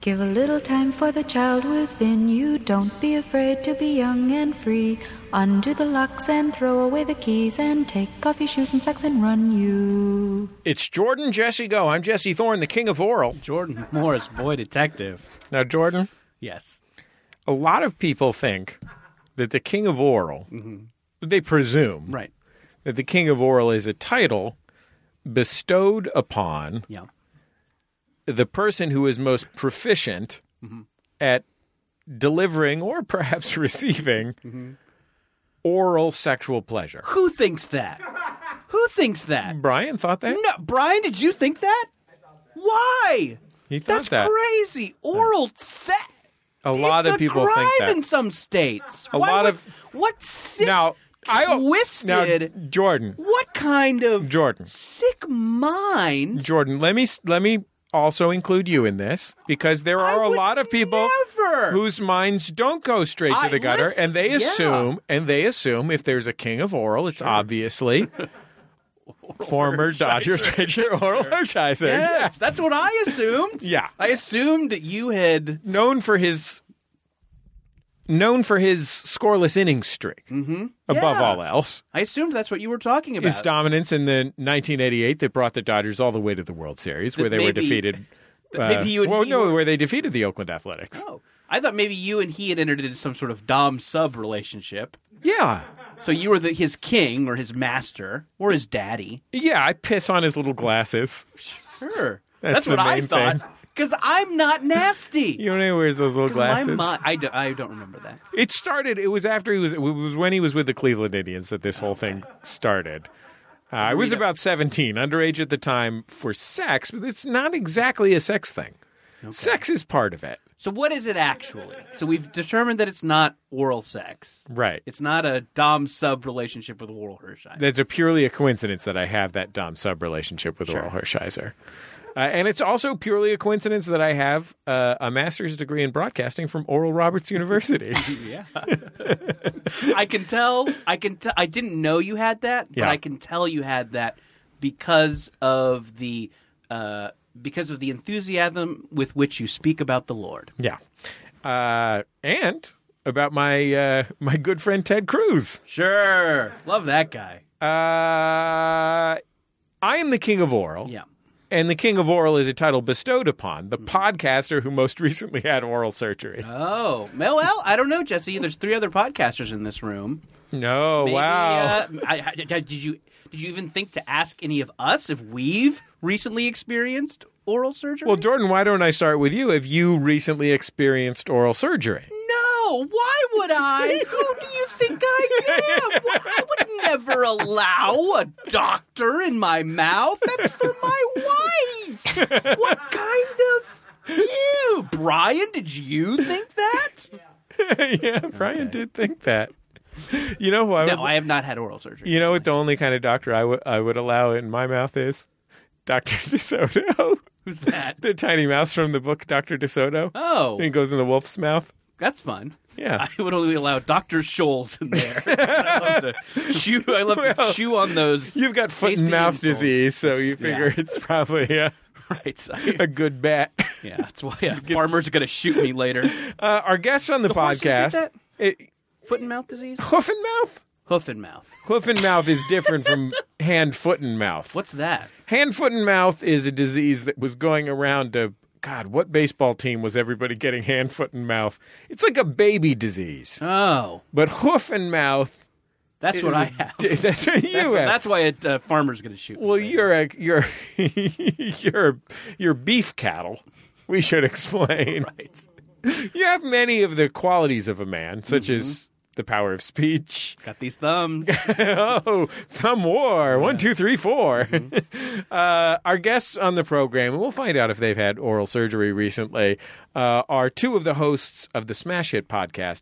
Give a little time for the child within you. Don't be afraid to be young and free. Undo the locks and throw away the keys and take off your shoes and socks and run you. It's Jordan Jesse Go. I'm Jesse Thorne, the king of oral. Jordan Morris, boy detective. Now, Jordan, Yes. a lot of people think that the king of oral, they presume Right. that the king of oral is a title bestowed upon Yeah. the person who is most proficient at delivering or perhaps receiving oral sexual pleasure. Who thinks that? Who thinks that? Brian thought that? No, Brian, did you think that? Why? He thought That's that. crazy. Oral sex. A lot of people think It's a crime that. in some states. A lot of- what sick, Now, twisted, now, Jordan, what kind of Jordan, sick mind? Jordan, let me also include you in this because there I are a would lot of people never. whose minds don't go straight to the gutter, listen, and they yeah. assume if there's a king of oral, it's obviously former Dodgers pitcher Oral Hershiser. Yes, that's what I assumed. Yeah. I assumed that you had. known for his scoreless innings streak. Above Yeah. all else, I assumed that's what you were talking about. his dominance in the 1988 that brought the Dodgers all the way to the World Series, where they were maybe- defeated. maybe you and he were- where they defeated the Oakland Athletics. Oh, I thought maybe you and he had entered into some sort of dom sub relationship. Yeah. So you were his king or his master or his daddy. Yeah, I piss on his little glasses. Sure, That's what the I main thought. thing. Because I'm not nasty. You know he wears those little 'Cause my glasses? I don't remember that. It was after it was when he was with the Cleveland Indians that this whole thing started. I was about 17, underage at the time for sex, but it's not exactly a sex thing. Sex is part of it. So what is it actually? So we've determined that it's not oral sex. Right. It's not a dom sub relationship with Oral Hershiser. That's purely a coincidence that I have that Dom sub relationship with Oral Hershiser. And it's also purely a coincidence that I have a master's degree in broadcasting from Oral Roberts University. Yeah. I can tell. I didn't know you had that, but Yeah. I can tell you had that because of the enthusiasm with which you speak about the Lord. Yeah. And about my my good friend Ted Cruz. Sure. Love that guy. I am the king of oral. Yeah. And the king of oral is a title bestowed upon the podcaster who most recently had oral surgery. Oh. Well, I don't know, Jesse. There's 3 other podcasters in this room. No, Maybe, wow. did you even think to ask any of us if we've recently experienced oral surgery? Well, Jordan, why don't I start with you? Have you recently experienced oral surgery? No, why would I? Who do you think I am? I would never allow a doctor in my mouth. That's for my wife. What kind of... Ew, Brian, did you think that? Yeah, Brian did think that. You know who I would... No, I have not had oral surgery. You know what the only kind of doctor I would allow in my mouth is? Dr. DeSoto. Who's that? The tiny mouse from the book Dr. DeSoto. Oh, He goes in the wolf's mouth. that's fun. Yeah. I would only allow Dr. Scholl's in there. I love to chew on those. You've got foot and tasty mouth insoles. disease, so you figure it's probably Right. a good bet. Yeah, that's why farmers are going to shoot me later. Our guest on the horses get podcast, that? Foot and mouth disease? hoof and mouth? Hoof and mouth. Hoof and mouth is different from hand, foot, and mouth. What's that? Hand, foot, and mouth is a disease that was going around to, God, what baseball team was everybody getting hand, foot, and mouth? It's like a baby disease. Oh, But hoof and mouth, that's what I have. that's what you have. That's why a farmer's going to shoot me. Well, later. you're beef cattle. We should explain. Right. You have many of the qualities of a man, such as the power of speech. Got these thumbs. Oh, thumb war. 1, 2, 3, 4. Our guests on the program, and we'll find out if they've had oral surgery recently, are 2 of the hosts of the smash hit podcast,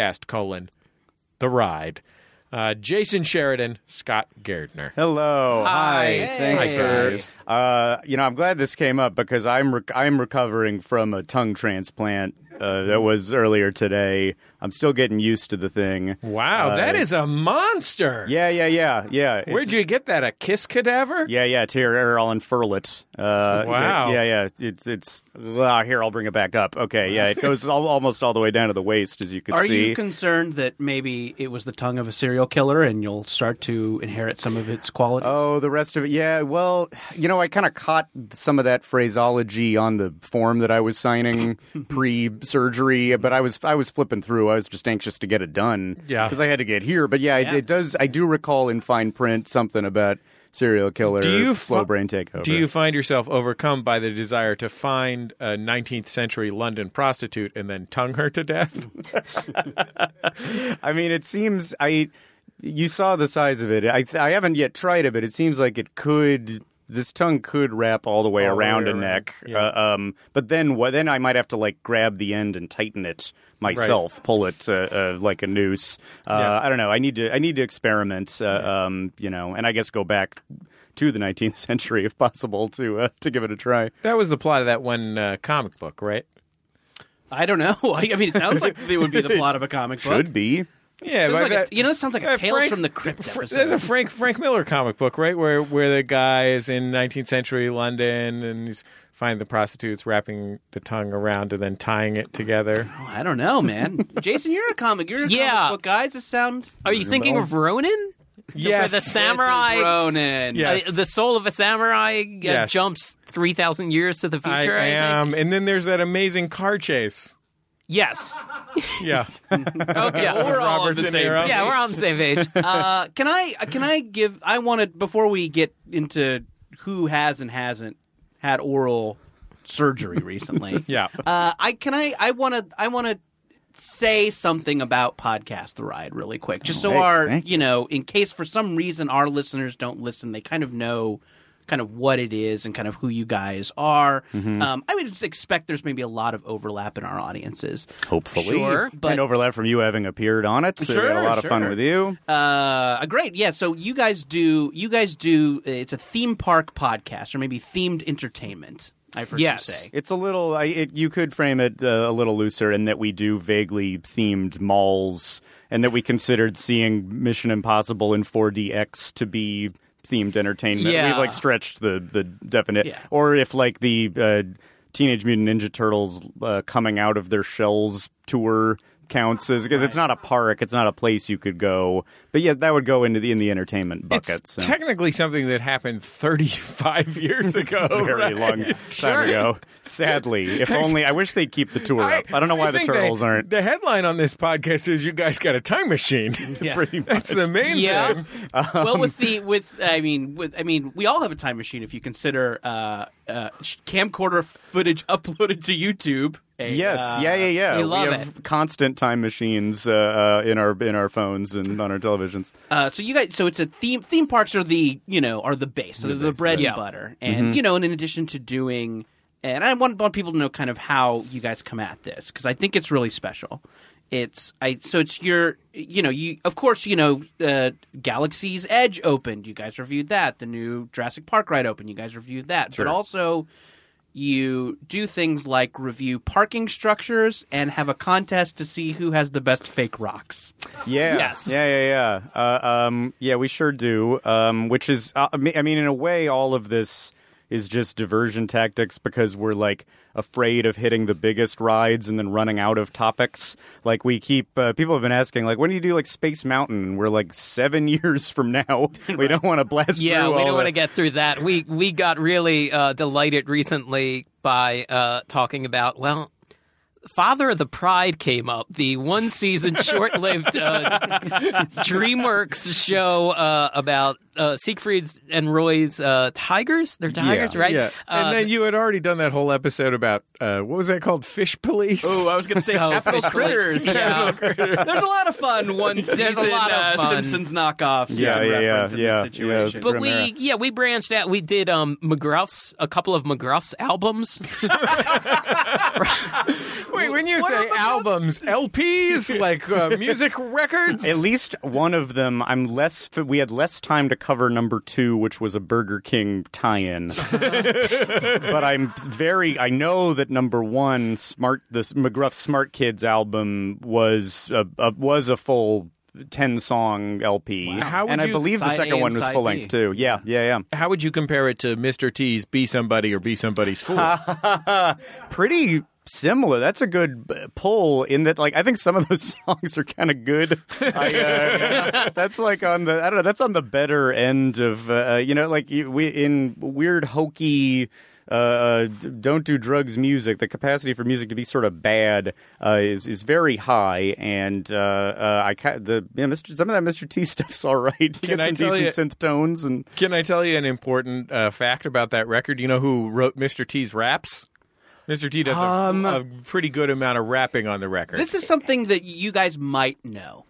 The Ride. Jason Sheridan, Scott Gardner. Hello. Hi. Hey. Thanks Hi, for. guys. I'm glad this came up because I'm recovering from a tongue transplant that was earlier today. I'm still getting used to the thing. Wow, that is a monster. Yeah. Where'd you get that? A kiss cadaver? Yeah, to here, I'll unfurl it. Wow. Yeah. It's here, I'll bring it back up. Okay, yeah, it goes almost all the way down to the waist, as you can Are see. you concerned that maybe it was the tongue of a serial killer and you'll start to inherit some of its qualities? Oh, the rest of it. Yeah, well, I kind of caught some of that phraseology on the form that I was signing pre-surgery, but I was flipping through. I was just anxious to get it done. Yeah. Because I had to get here. But yeah, it does. I do recall in fine print something about serial killer, slow brain takeover. Do you find yourself overcome by the desire to find a 19th century London prostitute and then tongue her to death? I mean, it seems you saw the size of it. I haven't yet tried it, but it seems like it could. This tongue could wrap all the way around a neck. Yeah. But then I might have to grab the end and tighten it myself, right. pull it like a noose. I don't know. I need to experiment. And I guess go back to the 19th century if possible to give it a try. That was the plot of that one comic book, right? I don't know. I mean, it sounds like it would be the plot of a comic book. Should be. Yeah, Sounds but like it sounds like a Tales from the Crypt episode. There's a Frank Miller comic book, right, where the guy is in 19th century London and he's finding the prostitutes wrapping the tongue around and then tying it together. Oh, I don't know, man. Jason, you're a comic book guy. This sounds. Are you thinking of Ronin? Yes. The samurai. This is Ronin. Yes. The soul of a samurai Yes. jumps 3,000 years to the future. I think. am. And then there's that amazing car chase. Yes. Yeah. Okay, well, we're all on Robert the De same Niro. page. Yeah, we're on the same page. Can I give? I want to, before we get into who has and hasn't had oral surgery recently. Yeah. I want to say something about Podcast the Ride really quick, just so thank you. in case for some reason our listeners don't listen, they kind of know kind of what it is and kind of who you guys are. I would just expect there's maybe a lot of overlap in our audiences. Hopefully. Sure. But- and overlap from you having appeared on it. So we had a lot of fun with you. Great. Yeah. So you guys do. It's a theme park podcast, or maybe themed entertainment. I've heard Yes. you say. It's a little. You could frame it a little looser in that we do vaguely themed malls, and that we considered seeing Mission Impossible in 4DX to be themed entertainment. Yeah. We've stretched the definite. Yeah. Or if the Teenage Mutant Ninja Turtles coming out of their shells tour counts as, because it's not a park, it's not a place you could go, but yeah, that would go in the entertainment bucket. It's technically something that happened 35 years ago. Very right? long time ago. Sadly, if only. I wish they'd keep the tour up. I don't know why the think turtles aren't. The headline on this podcast is "You guys got a time machine." Yeah. Pretty much. That's the main Yeah. thing. Well, we all have a time machine if you consider camcorder footage uploaded to YouTube. Yes, yeah. We love have constant time machines in our phones and on our televisions. So you guys, so it's a theme parks are the base, so they're the bread and Yeah. butter, and and in addition to doing, and I want people to know kind of how you guys come at this, because I think it's really special. It's your Galaxy's Edge opened. You guys reviewed that. The new Jurassic Park ride opened. You guys reviewed that. Sure. But also, you do things like review parking structures and have a contest to see who has the best fake rocks. Yeah. Yes. Yeah, we sure do. Which is, I mean, in a way, all of this is just diversion tactics because we're afraid of hitting the biggest rides and then running out of topics. We keep people have been asking when do you do Space Mountain? And we're 7 years from now. We don't want to blast through Yeah, we all don't want the- to get through that. We got really delighted recently by talking about, Father of the Pride came up, the one-season short-lived DreamWorks show about Siegfried's and Roy's tigers. They're tigers, right? Yeah. And then you had already done that whole episode about what was that called? Fish Police. Oh, I was going to say Capital Fish Police. Critters. Yeah. There's a lot of fun There's a lot of fun. Simpsons knockoffs. Yeah. reference in this situation. But we branched out. We did McGruff's, a couple of McGruff's albums. Wait, when you you say albums, LPs, like music records? At least one of them, we had less time to cover number 2, which was a Burger King tie-in. But I know that number 1, this McGruff Smart Kids album was a full 10-song LP. Wow. And I believe the second one was full length too. Yeah. How would you compare it to Mr. T's Be Somebody or Be Somebody's Fool? Pretty similar. That's a good pull in that, like, I think some of those songs are kind of good. That's like on the, I don't know, that's on the better end of, in weird hokey, don't do drugs music. The capacity for music to be sort of bad is very high, and some of that Mr. T stuff's all right. He gets some decent synth tones. And can I tell you an important fact about that record? You know who wrote Mr. T's raps? Mr. T does a pretty good amount of rapping on the record. This is something that you guys might know.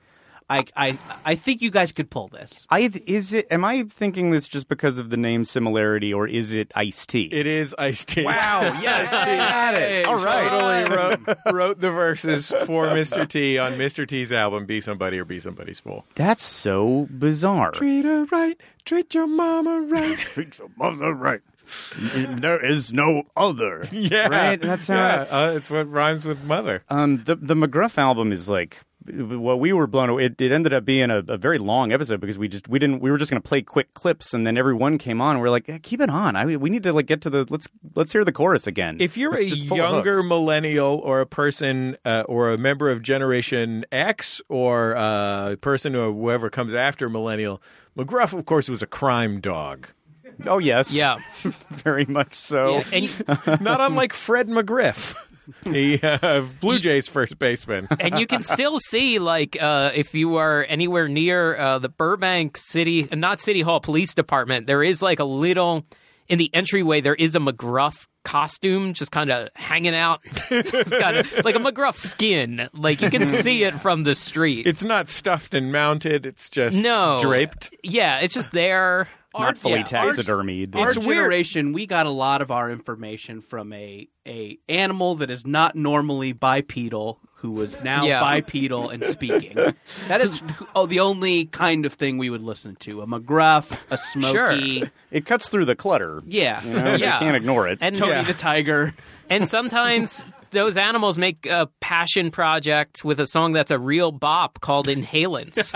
I think you guys could pull this. Am I thinking this just because of the name similarity, or is it Ice-T? It is Ice-T. Wow, yes, got it. All right. Totally wrote the verses for Mr. T on Mr. T's album, Be Somebody or Be Somebody's Fool. That's so bizarre. Treat her right, treat your mama right. Treat your mother right. There is no other. Yeah. Right? That's how it's what rhymes with mother. The McGruff album is like, well, we were blown away. It ended up being a very long episode because we were just going to play quick clips, and then every one came on, and we're like, keep it on. We need to like get to the let's hear the chorus again. If you're a younger millennial or a person or a member of Generation X or a person or whoever comes after millennial, McGruff, of course, was a crime dog. Oh yes, yeah, very much so. Yeah, and not unlike Fred McGriff. The Blue Jays first baseman. And you can still see, like, if you are anywhere near the Burbank not City Hall Police Department, there is like a little, in the entryway, there is a McGruff costume just kind of hanging out. It's kind of like a McGruff skin. Like, you can see it from the street. It's not stuffed and mounted. It's just draped. Yeah, it's just there. Not fully taxidermied. Our generation, we got a lot of our information from a animal that is not normally bipedal, who was now bipedal and speaking. That is the only kind of thing we would listen to. A McGruff, a Smokey. Sure. It cuts through the clutter. Yeah. You know, you can't ignore it. And Tony the Tiger. And sometimes those animals make a passion project with a song that's a real bop called Inhalants.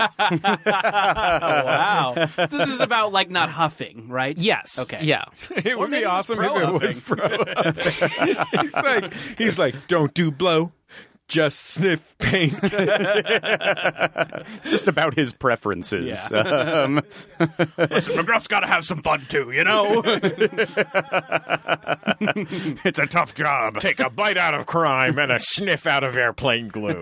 Wow. This is about, like, not huffing, right? Yes. Okay. Yeah. It would be awesome if it was pro. He's like, don't do blow. Just sniff paint. It's just about his preferences. Yeah. Listen, McGruff's got to have some fun too, you know? It's a tough job. Take a bite out of crime and a sniff out of airplane glue.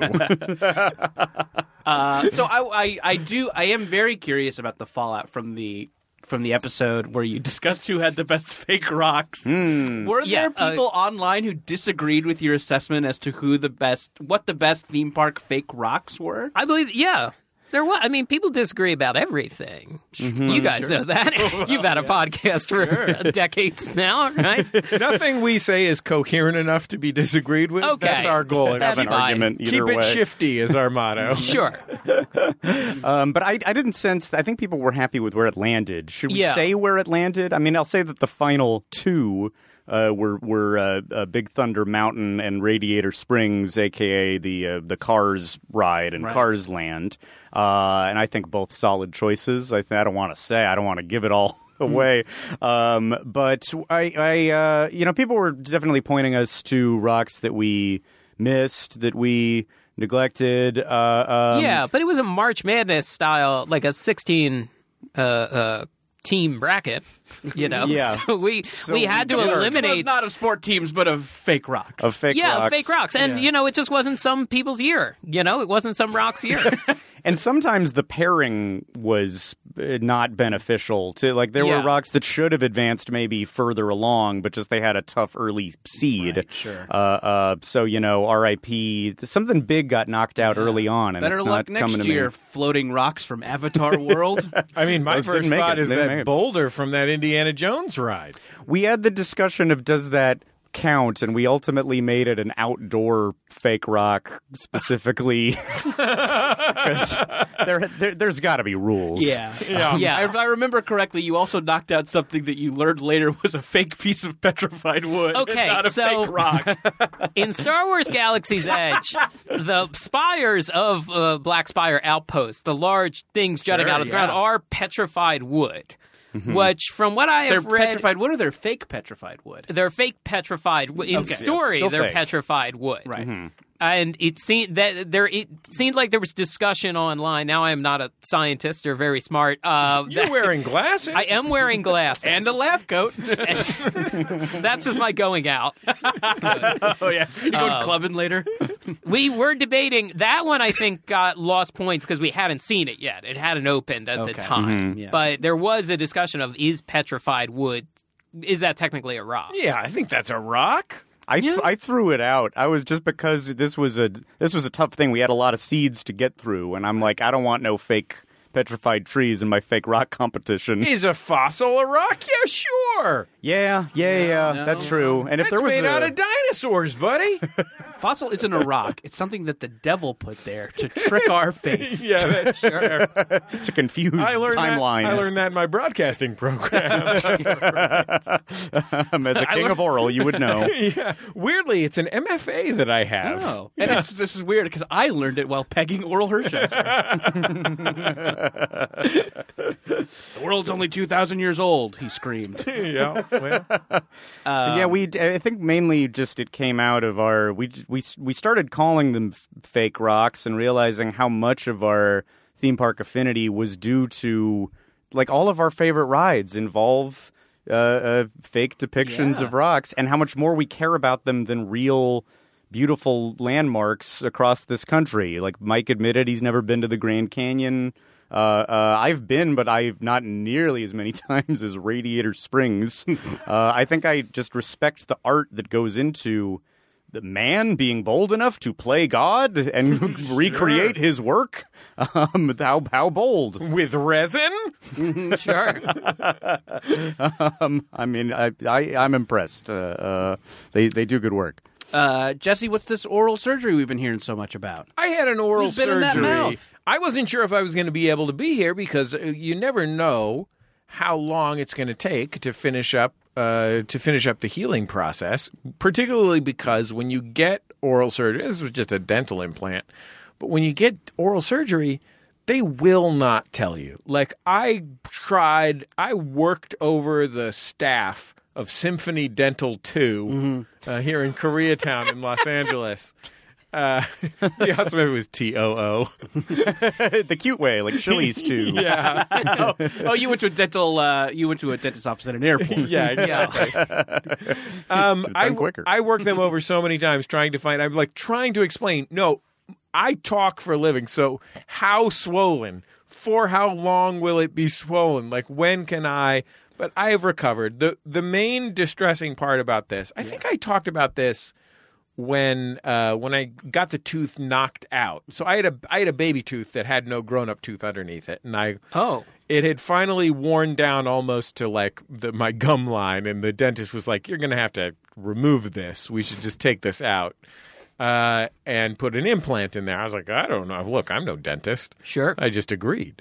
So I am very curious about the fallout from the episode where you discussed who had the best fake rocks. Were there people online who disagreed with your assessment as to what the best theme park fake rocks were? I believe, there was. I mean, people disagree about everything. Mm-hmm. You guys know that. You've had a podcast for decades now, right? Nothing we say is coherent enough to be disagreed with. Okay. That's our goal. That's have an argument either Keep way. it shifty is our motto. Sure. But I didn't sense. I think people were happy with where it landed. Should we say where it landed? I mean, I'll say that the final two were Big Thunder Mountain and Radiator Springs, a.k.a. the Cars ride and Cars Land. And I think both solid choices. I don't want to give it all away. But I people were definitely pointing us to rocks that we missed, that we neglected. But it was a March Madness style, like a 16 team bracket, you know. Yeah. So we had to eliminate not of sport teams, but of fake rocks. Of fake rocks. And it just wasn't some people's year. It wasn't some rock's year. And sometimes the pairing was not beneficial to, like, there were rocks that should have advanced maybe further along, but just they had a tough early seed. Right, sure. So, RIP, something big got knocked out early on, and better it's luck not coming next to year me. floating rocks from Avatar World. I mean, my Those first didn't make thought it. is They didn't that make it. boulder from that Indiana Jones ride. We had the discussion of does that count, and we ultimately made it an outdoor fake rock specifically. 'Cause there's got to be rules. Yeah. Yeah. If I remember correctly, you also knocked out something that you learned later was a fake piece of petrified wood. Okay, not a so- fake rock. In Star Wars Galaxy's Edge, the spires of Black Spire Outpost, the large things jutting out of the ground, are petrified wood. Which, from what I They're have read, petrified wood or they're fake petrified wood? they're fake petrified wood. In story, still they're fake. petrified wood. Right. And it seemed like there was discussion online. Now I am not a scientist or very smart. You're wearing glasses. I am wearing glasses. And a lab coat. That's just my going out. Oh, yeah. You going clubbing later? We were debating that one. I think got lost points because we hadn't seen it yet. It hadn't opened at the time. Yeah. But there was a discussion of, is petrified wood, is that technically a rock? Yeah, I think that's a rock. I threw it out. I was just because this was a tough thing. We had a lot of seeds to get through, and I'm like, I don't want no fake petrified trees in my fake rock competition. Is a fossil a rock? Yeah, sure. Yeah. That's true. And if It's there was made out of dinosaurs, buddy. Fossil isn't a rock. It's something that the devil put there to trick our faith. Yeah, that's sure. to confuse timelines. I learned that in my broadcasting program. As a king of oral, you would know. Yeah. Weirdly, it's an MFA that I have. Oh. And this is weird because I learned it while pegging Oral Hershiser. The world's only 2,000 years old, he screamed. Yeah. Well, I think mainly just it came out of our we started calling them fake rocks and realizing how much of our theme park affinity was due to like all of our favorite rides involve fake depictions of rocks, and how much more we care about them than real beautiful landmarks across this country. Like Mike admitted he's never been to the Grand Canyon. I've been, but I've not nearly as many times as Radiator Springs. I think I just respect the art that goes into the man being bold enough to play God and recreate his work. How bold? with resin? Sure. I mean, I'm impressed. They do good work. Jesse, what's this oral surgery we've been hearing so much about? I had an oral Who's been in surgery. that mouth? I wasn't sure if I was going to be able to be here because you never know how long it's going to take to finish up the healing process, particularly because when you get oral surgery, this was just a dental implant, but when you get oral surgery, they will not tell you. Like I worked over the staff of Symphony Dental 2 here in Koreatown in Los Angeles. The also maybe it was TOO. The cute way, like Chili's too. Yeah. Oh, you went to a dentist office at an airport. Yeah, exactly. done quicker. I worked them over so many times trying to explain, no, I talk for a living, so how swollen? For how long will it be swollen? Like, when can I? But I have recovered. The main distressing part about this, I think I talked about this when I got the tooth knocked out. So I had a baby tooth that had no grown-up tooth underneath it, and it had finally worn down almost to like my gum line, and the dentist was like, "You're going to have to remove this. We should just take this out and put an implant in there." I was like, "I don't know. Look, I'm no dentist." Sure. I just agreed.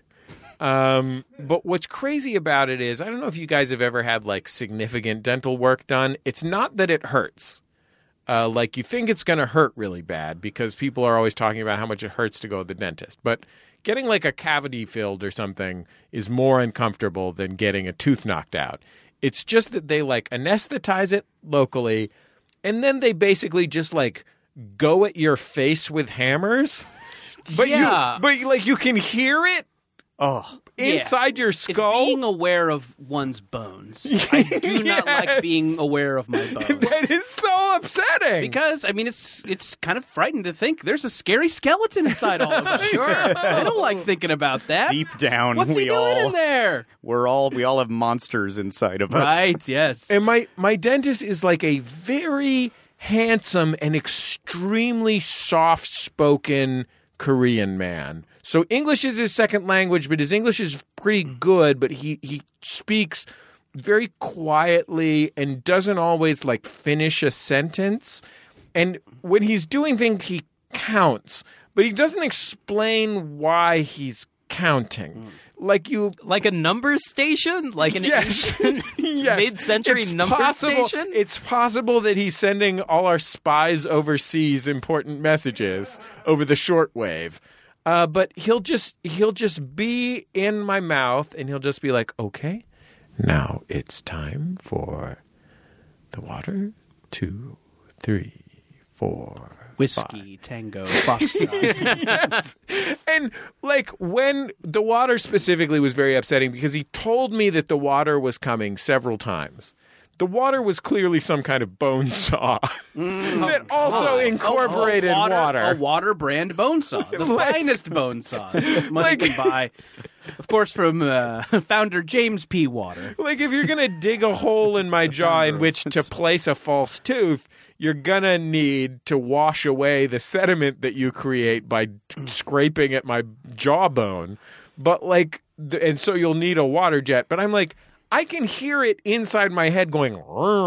But what's crazy about it is, I don't know if you guys have ever had like significant dental work done. It's not that it hurts. Like you think it's going to hurt really bad because people are always talking about how much it hurts to go to the dentist. But getting like a cavity filled or something is more uncomfortable than getting a tooth knocked out. It's just that they like anesthetize it locally, and then they basically just like go at your face with hammers. But you can hear it. Oh, inside your skull. It's being aware of one's bones. I do not like being aware of my bones. That is so upsetting. Because, I mean, it's kind of frightening to think there's a scary skeleton inside all of us. Sure. I don't like thinking about that. Deep down, What's he doing in there? we all have monsters inside of us. Right, yes. And my dentist is like a very handsome and extremely soft-spoken Korean man. So English is his second language, but his English is pretty good, but he speaks very quietly and doesn't always like finish a sentence. And when he's doing things, he counts, but he doesn't explain why he's counting. Like Like a numbers station? Like an ancient mid-century It's number possible, station? It's possible that he's sending all our spies overseas important messages over the shortwave. But he'll just be in my mouth, and he'll just be like, okay, now it's time for the water. 2, 3, 4. Whiskey, tango, foxtrot. Yes. And like when the water specifically was very upsetting because he told me that the water was coming several times. The water was clearly some kind of bone saw that also incorporated water. A water brand bone saw. The finest bone saw. Money can buy. Of course, from founder James P. Water. Like if you're going to dig a hole in my jaw in which to place a false tooth, you're going to need to wash away the sediment that you create by scraping at my jawbone. But like, and so you'll need a water jet. But I'm like, I can hear it inside my head going,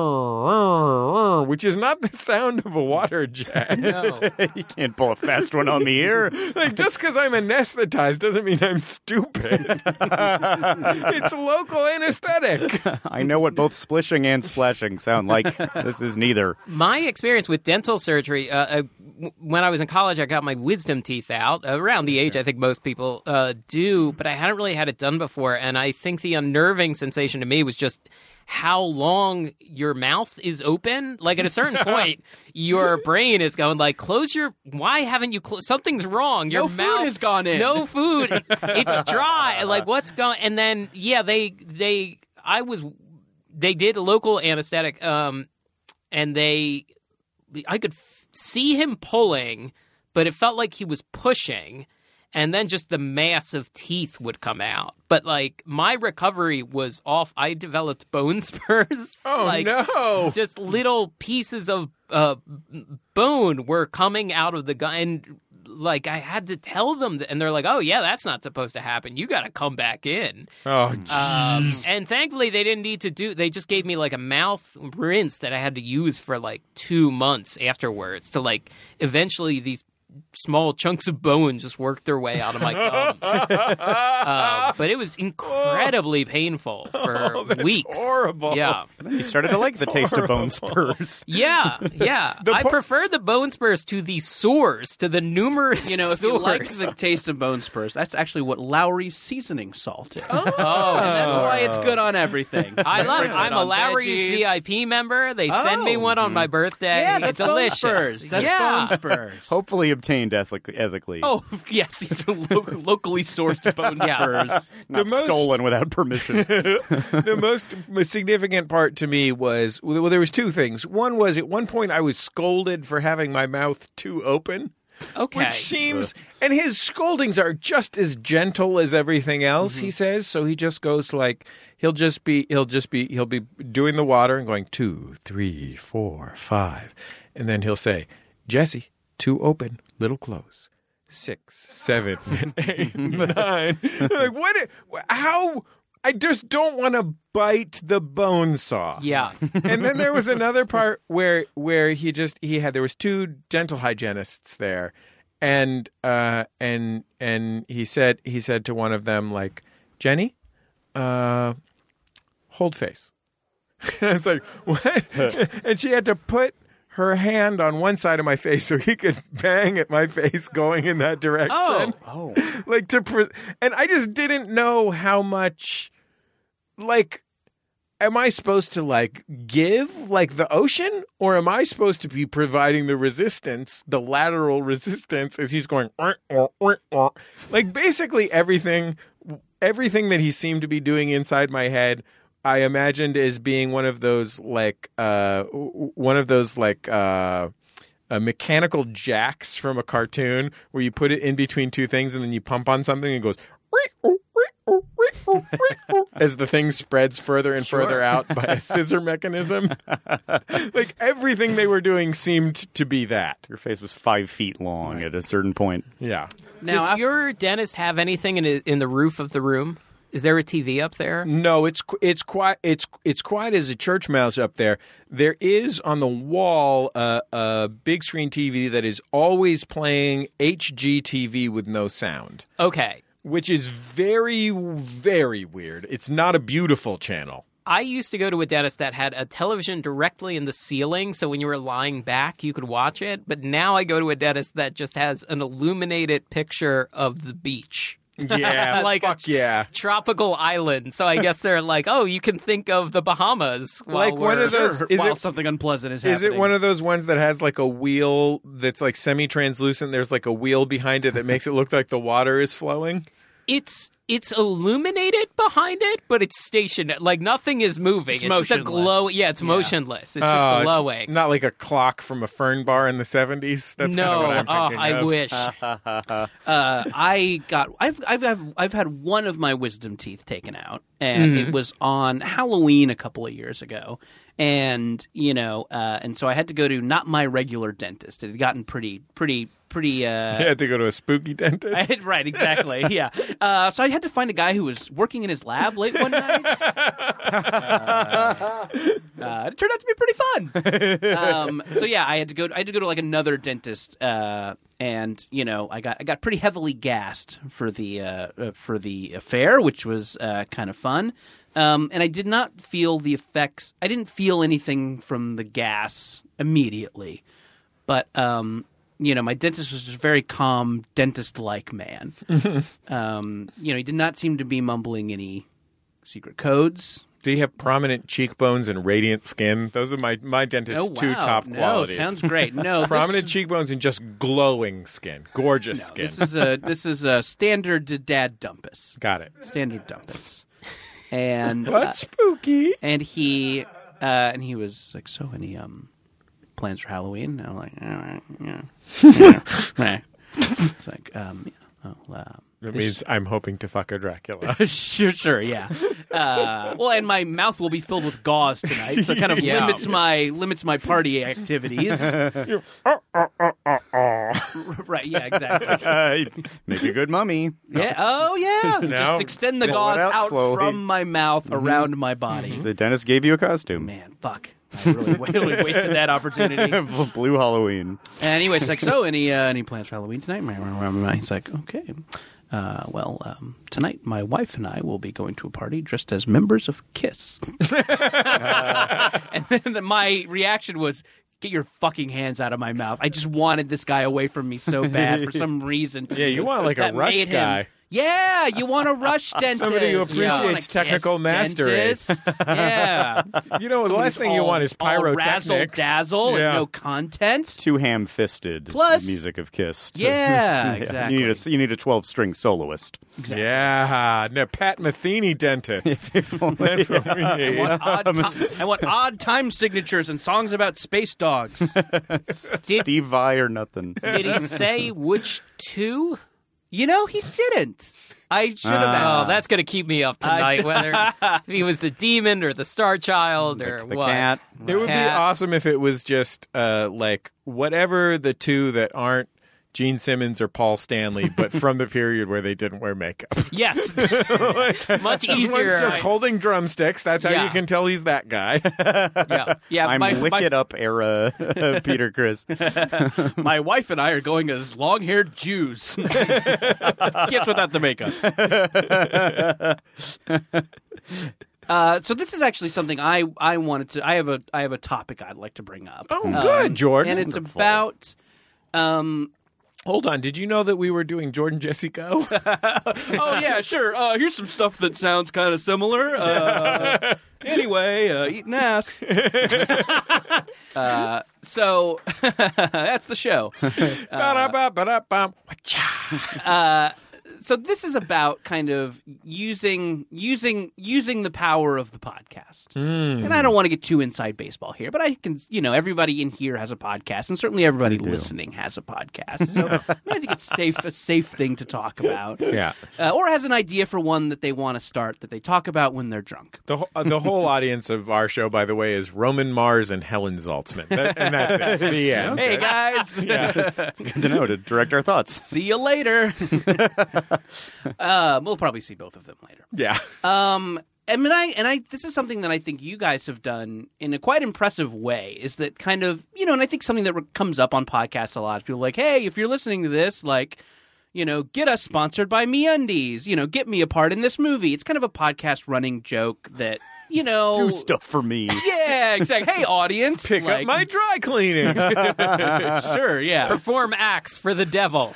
which is not the sound of a water jet. No. You can't pull a fast one on me here. Like, just because I'm anesthetized doesn't mean I'm stupid. It's local anesthetic. I know what both splishing and splashing sound like. This is neither. My experience with dental surgery, when I was in college, I got my wisdom teeth out around the age I think most people do, but I hadn't really had it done before. And I think the unnerving sensation to me was just how long your mouth is open. Like at a certain point, your brain is going like, why haven't you something's wrong. Your No mouth food has gone in. No food. It's dry. Like what's going, and then, yeah, they did a local anesthetic, and I could see him pulling, but it felt like he was pushing, and then just the mass of teeth would come out. But like my recovery was off. I developed bone spurs. Oh, like, no. Just little pieces of bone were coming out of the gun. And like I had to tell them, and they're like, "Oh yeah, that's not supposed to happen. You got to come back in." Oh, jeez. And thankfully, they didn't need to do. They just gave me like a mouth rinse that I had to use for like 2 months afterwards to like eventually these small chunks of bone just worked their way out of my gums. But it was incredibly painful for weeks. horrible. Yeah. You started to like the taste of bone spurs. Yeah. I prefer the bone spurs to the sores, to the numerous You know, if sores. you like the taste of bone spurs, that's actually what Lowry's seasoning salt is. Oh, And that's why it's good on everything. I'm a on Lowry's veggies. VIP member. They send me one on my birthday. Yeah, that's delicious. bone spurs. That's yeah. bone spurs. Hopefully obtained ethically. Oh, yes, these are locally sourced bone spurs. Not stolen without permission. The most significant part to me was, well, there was 2 things. One was at one point I was scolded for having my mouth too open. Okay. Which seems, and his scoldings are just as gentle as everything else, he says. So he just goes like, he'll be doing the water and going 2, 3, 4, 5. And then he'll say, Jesse, too open, little close. 6, 7, 8, 9. Like, how? I just don't want to bite the bone saw. Yeah. And then there was another part where there was 2 dental hygienists there, and he said to one of them like, Jenny, hold face. And I was like, what? And she had to put her hand on one side of my face so he could bang at my face going in that direction. Oh. Like and I just didn't know how much, like, am I supposed to like give like the ocean, or am I supposed to be providing the resistance, the lateral resistance as he's going like basically everything that he seemed to be doing inside my head I imagined as being one of those mechanical jacks from a cartoon where you put it in between 2 things and then you pump on something and it goes as the thing spreads further and further out by a scissor mechanism. Like everything they were doing seemed to be that. Your face was 5 feet long at a certain point. Yeah. Now, Does your dentist have anything in the roof of the room? Is there a TV up there? No, it's quiet as a church mouse up there. There is on the wall a big screen TV that is always playing HGTV with no sound, Okay. which is very, very weird. It's not a beautiful channel. I used to go to a dentist that had a television directly in the ceiling, so when you were lying back, you could watch it. But now I go to a dentist that just has an illuminated picture of the beach. Yeah, Like a- fuck yeah. Tropical island. So I guess they're like, oh, you can think of the Bahamas. While Like one of those. Is While it something unpleasant is Is happening. it one of those ones that has like a wheel that's like semi-translucent? There's like a wheel behind it that makes it look like the water is flowing? It's illuminated behind it, but it's stationary. Like nothing is moving. It's just a motionless. glow. Yeah, it's motionless. It's just Oh, glowing. It's not like a clock from a fern bar in the 70s? That's no, kind of what I'm thinking I of. wish. I've had one of my wisdom teeth taken out, and it was on Halloween a couple of years ago. And and so I had to go to not my regular dentist. It had gotten pretty. You had to go to a spooky dentist? Right, exactly. Yeah. So I had to find a guy who was working in his lab late one night. It turned out to be pretty fun. So yeah, I had to go to like another dentist, and I got pretty heavily gassed for the affair, which was kind of fun. And I did not feel the effects. I didn't feel anything from the gas immediately, but. My dentist was just a very calm, dentist-like man. He did not seem to be mumbling any secret codes. Do you have prominent cheekbones and radiant skin? Those are my dentist's two top qualities. No, sounds great. No, Prominent cheekbones and just glowing skin. Gorgeous skin. This is a standard dad dumpus. Got it. Standard dumpus. And But spooky. and he was like, so any plans for Halloween? And I'm like, all right, yeah. It's like, That means I'm hoping to fuck a Dracula. sure, yeah. And my mouth will be filled with gauze tonight, so it kind of Yeah. limits my party activities. Right, yeah, exactly. Make a good mummy. Yeah. Oh, yeah. No. Just extend the Pull gauze it out out slowly. from my mouth around my body. The dentist gave you a costume. Man, fuck. I really wasted that opportunity. Blue Halloween. Anyway, it's like, so any plans for Halloween tonight? He's like, okay. Tonight my wife and I will be going to a party dressed as members of KISS. And then my reaction was, get your fucking hands out of my mouth. I just wanted this guy away from me so bad for some reason. Yeah, you want like a that Rush made him- guy. Yeah, you want a Rush dentist. Somebody who You appreciates want a KISS technical mastery. dentist. Yeah. You know, the last thing you want is pyrotechnics. Razzle-dazzle and Yeah. no content. Too ham-fisted. Plus- music of Kiss. Yeah, exactly. You need a 12-string soloist. Yeah. No, Pat Metheny dentist. That's what we need. I want odd time signatures and songs about space dogs. Steve Vai or nothing. Did he say which two? He didn't. I should have Oh, asked. that's going to keep me up tonight, whether if he was the demon or the Star Child or The what. cat. It would be Cat. awesome if it was just like whatever the two that aren't Gene Simmons or Paul Stanley, but from the period where they didn't wear makeup. Yes. Much This easier. one's just holding drumsticks. That's how Yeah. you can tell he's that guy. Yeah. Yeah, I'm lick it up era Peter Criss. my wife and I are going as long-haired Jews. Guess without the makeup. So this is actually something I wanted to. I have a topic I'd like to bring up. Oh, good, Jordan. And it's Wonderful. about. Hold on. Did you know that we were doing Jordan Jesse Go? Oh yeah, sure. Here's some stuff that sounds kind of similar. Anyway, eating ass. So that's the show. Ba-da-ba-ba-da-bum. Wacha. So this is about kind of using the power of the podcast. And I don't want to get too inside baseball here, but I can, everybody in here has a podcast, and certainly everybody listening has a podcast. So I think it's a safe thing to talk about. Yeah. Or has an idea for one that they want to start that they talk about when they're drunk. The whole audience of our show, by the way, is Roman Mars and Helen Zaltzman. And that's it. The end. Hey guys, Yeah. It's good to know to direct our thoughts. see you later. We'll probably see both of them later. Yeah. This is something that I think you guys have done in a quite impressive way, is that kind of, and I think something that comes up on podcasts a lot. People are like, hey, if you're listening to this, like, get us sponsored by MeUndies, get me a part in this movie. It's kind of a podcast running joke that, Do stuff for me. Yeah, exactly. Hey, audience. Pick up my dry cleaning. Sure, yeah. Perform acts for the devil.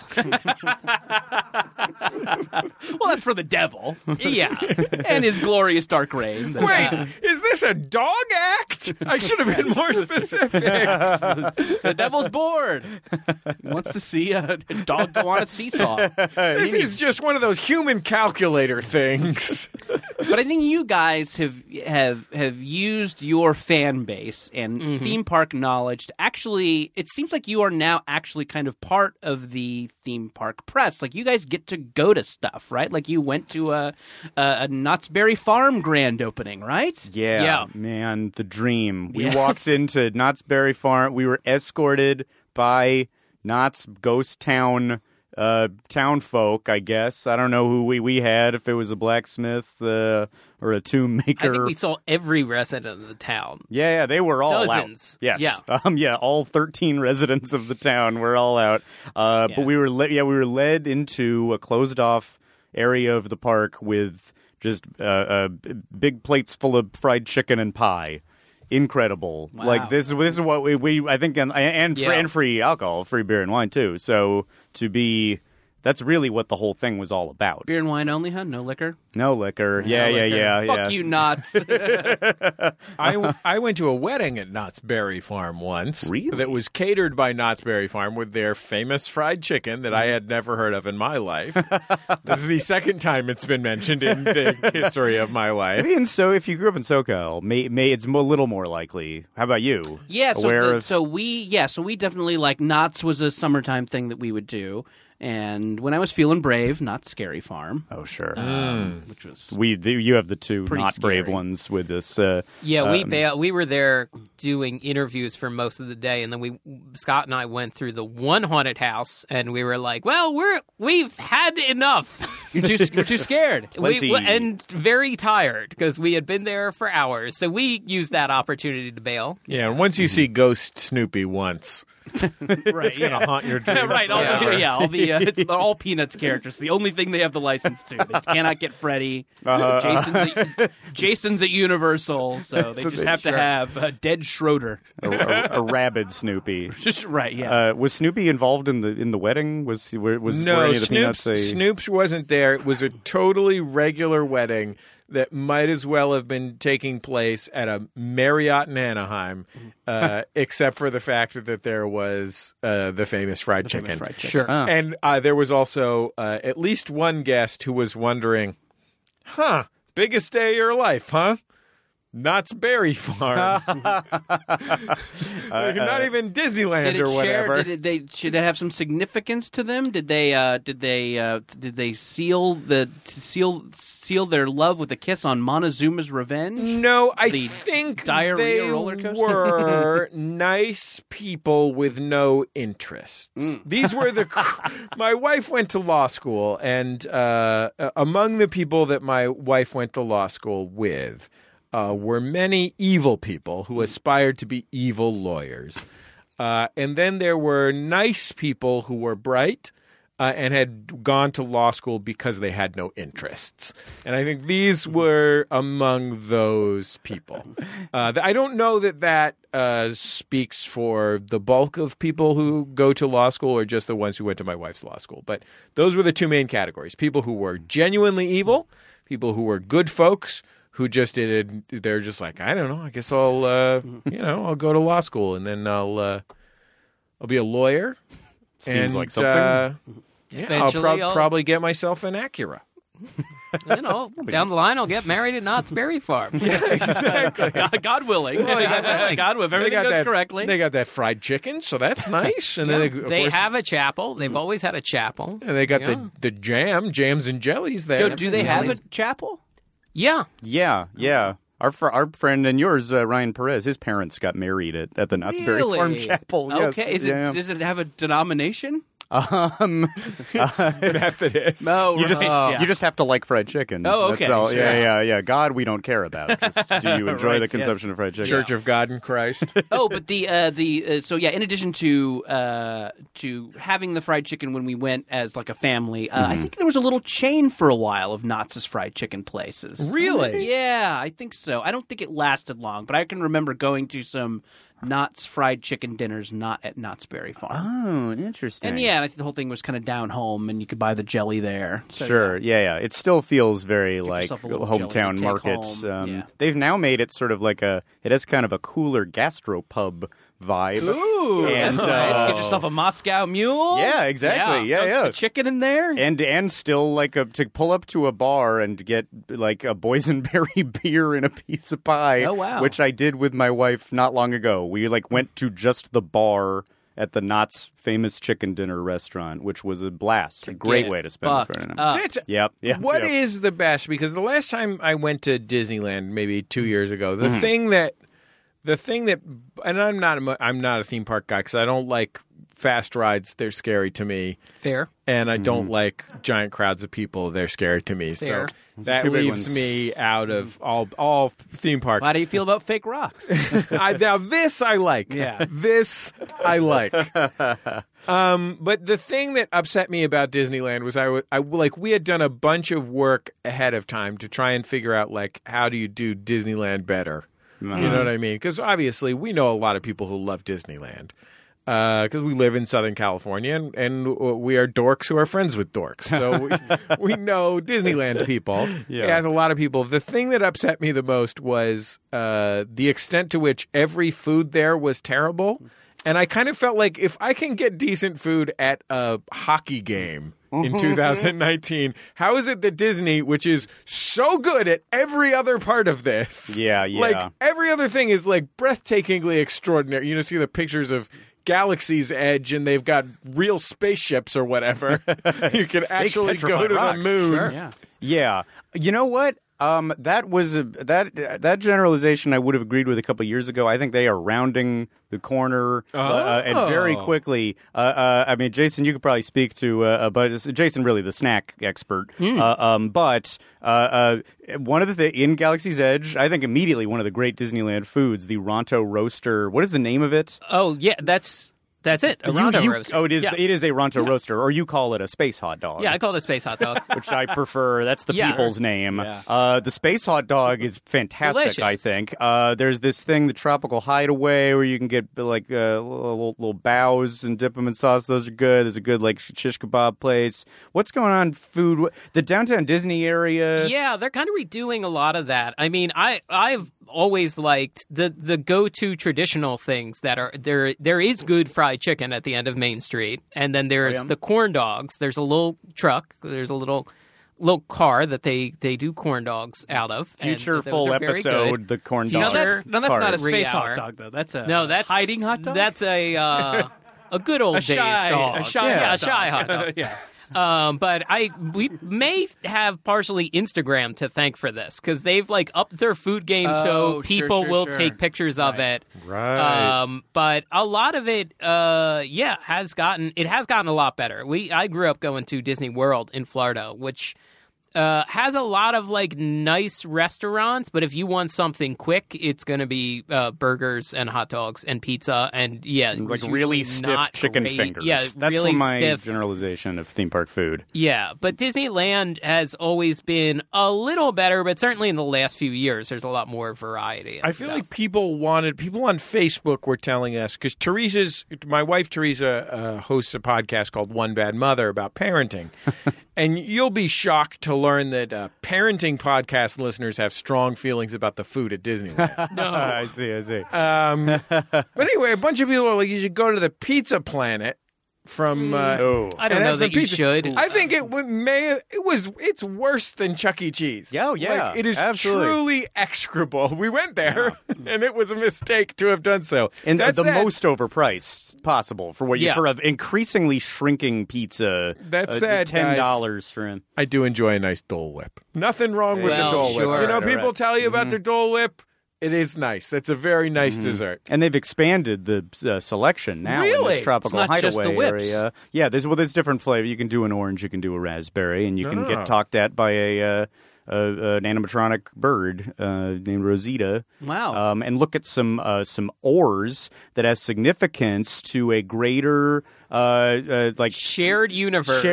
Well, that's for the devil. Yeah. And his glorious dark reign. Wait, is this a dog act? I should have been more specific. The devil's bored. He wants to see a dog go on a seesaw. This is just one of those human calculator things. But I think you guys have used your fan base and theme park knowledge to actually, it seems like you are now actually kind of part of the theme park press. Like, you guys get to go to stuff, right? Like, you went to a Knott's Berry Farm grand opening, right? Yeah, man, the dream. We Yes. walked into Knott's Berry Farm. We were escorted by Knott's Ghost Town town folk, I guess. I don't know who we had, if it was a blacksmith or a tomb maker. I think we saw every resident of the town. Yeah, they were all Dozens. out. Yes. Yeah. All 13 residents of the town were all out. But we were led into a closed off area of the park with just big plates full of fried chicken and pie. Incredible. Wow. Like, this is what we I think, and free alcohol, free beer and wine too. So that's really what the whole thing was all about. Beer and wine only, huh? No liquor? No liquor. Yeah. Fuck you, Knott's. I went to a wedding at Knott's Berry Farm once. Really? That was catered by Knott's Berry Farm with their famous fried chicken that I had never heard of in my life. This is the second time it's been mentioned in the history of my life. And so, if you grew up in SoCal, it's a little more likely. How about you? Yeah, Aware of- so we definitely, like, Knott's was a summertime thing that we would do. And when I was feeling brave, not Scary Farm. Oh, sure. Which was You have the two Pretty not brave scary. ones with this. We were there doing interviews for most of the day, and then Scott and I went through the one haunted house, and we were like, "Well, we've had enough." you're too scared. And very tired because we had been there for hours, so we used that opportunity to bail. Yeah, and once you see Ghost Snoopy once, Right, it's going to haunt your dreams. right. They're all Peanuts characters. The only thing they have the license to. They cannot get Freddy. Jason's at Universal, so they just have to have a dead Schroeder. a rabid Snoopy. Just right, yeah. Was Snoopy involved in the wedding? were No, any of the Peanuts? Snoops wasn't there. It was a totally regular wedding that might as well have been taking place at a Marriott in Anaheim, except for the fact that there was the famous fried chicken. Sure. And there was also at least one guest who was wondering, biggest day of your life, huh? Knott's Berry Farm. Not even Disneyland or whatever. Should it have some significance to them? Did they seal their love with a kiss on Montezuma's Revenge? No, I The think diarrhea they roller coaster? were nice people with no interests. These were my wife went to law school, and among the people that my wife went to law school with were many evil people who aspired to be evil lawyers. And then there were nice people who were bright and had gone to law school because they had no interests. And I think these were among those people. I don't know that speaks for the bulk of people who go to law school or just the ones who went to my wife's law school. But those were the two main categories. People who were genuinely evil, people who were good folks, who just they're just like, I don't know, I guess I'll I'll go to law school and then I'll be a lawyer. Seems and, like something. Eventually, I'll probably get myself an Acura. Down the line, I'll get married at Knott's Berry Farm. Exactly. God willing. God willing. If everything goes correctly. They got that fried chicken, so that's nice. And then They have a chapel. They've always had a chapel. and they got the jams and jellies there. Do they have a chapel? Yeah. Yeah. Our friend and yours, Ryan Perez, his parents got married at the Knott's Berry Farm Chapel. Yes. Okay. Does it have a denomination? Methodist. No, You just right. you just have to like fried chicken. Oh, That's okay, all. sure. Yeah. God, we don't care about. Just do you enjoy Right, the consumption yes. of fried chicken? Church of God in Christ. Oh, but so yeah. In addition to having the fried chicken when we went as like a family, I think there was a little chain for a while of Knott's fried chicken places. Really? Yeah, I think so. I don't think it lasted long, but I can remember going to some Knott's fried chicken dinners not at Knott's Berry Farm. Oh, interesting. And yeah, and I think the whole thing was kind of down home, and you could buy the jelly there. So, Sure. Yeah. It still feels very like yourself a little jelly hometown to take markets. home. Yeah. They've now made it sort of like it has kind of a cooler gastropub vibe. Ooh, And, that's nice. Get yourself a Moscow Mule. Yeah, exactly. Yeah, Dunk yeah. the chicken in there. And still like to pull up to a bar and get like a boysenberry beer and a piece of pie. Oh, wow. Which I did with my wife not long ago. We like went to just the bar at the Knott's famous chicken dinner restaurant, which was a blast. A great Get way to spend a fucked Friday night. up. It's- Yep. What is the best? Because the last time I went to Disneyland, maybe 2 years ago, the thing that, and I'm not a theme park guy because I don't like fast rides. They're scary to me, Fair. and I don't like giant crowds of people. They're scary to me. Fair. So that two big leaves ones. me out of all theme parks. How do you feel about fake rocks? Now this I like. Yeah. This I like. But the thing that upset me about Disneyland was we had done a bunch of work ahead of time to try and figure out like how do you do Disneyland better. You know what I mean? Because obviously we know a lot of people who love Disneyland. Because we live in Southern California and we are dorks who are friends with dorks. So we know Disneyland people. Yeah. It has a lot of people. The thing that upset me the most was the extent to which every food there was terrible. And I kind of felt like if I can get decent food at a hockey game in 2019, how is it that Disney, which is so good at every other part of this, Yeah. like every other thing is like breathtakingly extraordinary. You know, see the pictures of Galaxy's Edge and they've got real spaceships or whatever. You can actually go petrified to rocks. the moon. Sure. Yeah. Yeah. You know what? That was that generalization I would have agreed with a couple years ago. I think they are rounding the corner and very quickly. I mean, Jason, you could probably speak to, but Jason, really the snack expert. But one of the in Galaxy's Edge, I think immediately one of the great Disneyland foods, the Ronto Roaster. What is the name of it? Oh, yeah, that's it. A Ronto roaster. Oh, it is. Yeah. It is a Ronto Roaster, or you call it a space hot dog. Yeah, I call it a space hot dog. Which I prefer. That's the Yeah. people's name. Yeah. The space hot dog is fantastic, Delicious. I think. There's this thing, the Tropical Hideaway, where you can get like little bows and dip them in sauce. Those are good. There's a good like shish kebab place. What's going on food? The downtown Disney area. Yeah, they're kind of redoing a lot of that. I mean, I've always liked the go-to traditional things that are there. There is good fried chicken at the end of Main Street, and then there's the corn dogs. There's a little truck. There's a little car that they do corn dogs out of. Future and those full are very episode, good. the corn Future- dog. That's not a Three space hour. hot dog though. That's a No, that's hiding hot dog. That's a good old a days shy, dog. a shy, yeah, hot a shy hot dog. dog. Yeah. But we may have partially Instagram to thank for this because they've like upped their food game so Oh, people will sure. take pictures of it. Right. But a lot of it, has gotten a lot better. I grew up going to Disney World in Florida, which has a lot of like nice restaurants, but if you want something quick, it's going to be burgers and hot dogs and pizza and like it's really usually stiff not chicken great. fingers. Yeah, That's really my stiff. generalization of theme park food. Yeah, but Disneyland has always been a little better, but certainly in the last few years, there's a lot more variety. And I feel stuff. like people on Facebook were telling us because my wife Teresa hosts a podcast called One Bad Mother about parenting, and you'll be shocked to learn that parenting podcast listeners have strong feelings about the food at Disneyland. I see. But anyway, a bunch of people are like, you should go to the Pizza Planet from. I don't and know have some that you pizza. should. I think it's worse than Chuck E. Cheese. Yeah, yeah, Like, it is absolutely. truly execrable. We went there, and it was a mistake to have done so. And That the said, most overpriced possible for Yeah. for an increasingly shrinking pizza. That said, $10 for him. I do enjoy a nice Dole Whip. Nothing wrong with Well, the Dole sure. Whip. You know, Right, people right. tell you about their Dole Whip. It is nice. It's a very nice dessert. And they've expanded the selection now in Really? this tropical It's not just hideaway the whips. area. Yeah, there's different flavor. You can do an orange, you can do a raspberry, and you can get talked at by an animatronic bird named Rosita. Wow. And look at some ores that has significance to a greater like Shared universe.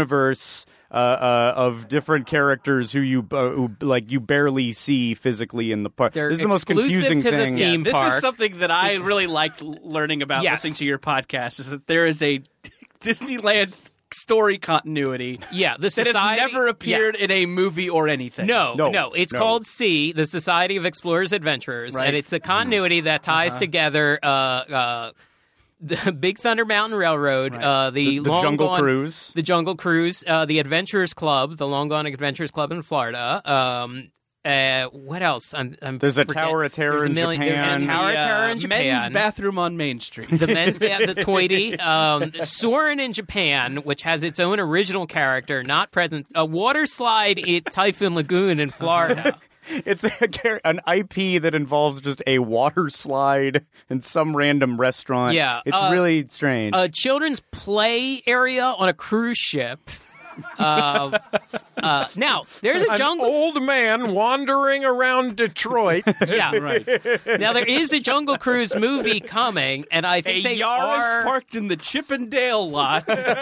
Of different characters who you barely see physically in the park. They're This is the most exclusive confusing to the thing. theme This park. is something that I really liked learning about Yes. listening to your podcast, is that there is a Disneyland story continuity Yeah, the that society has never appeared in a movie or anything. No. No. It's No. called C, the Society of Explorers Adventurers, Right. and it's a continuity that ties together the Big Thunder Mountain Railroad, the The Long Jungle Gone- Cruise. the Jungle Cruise, the Adventurers Club, the Long Gone Adventurers Club in Florida. What else? I'm There's a forgetting. Tower of Terror There's a in million- Japan. There's a Tower of Terror in Japan. Men's bathroom on Main Street. The men's the Toity, Soarin' in Japan, which has its own original character, not present. A water slide at Typhoon Lagoon in Florida. It's an IP that involves just a water slide in some random restaurant. Yeah, It's really strange. A children's play area on a cruise ship. Now, there's a An jungle. old man wandering around Detroit. Yeah, right. Now there is a Jungle Cruise movie coming, and I A think they Yaris are. parked in the Chippendale lot.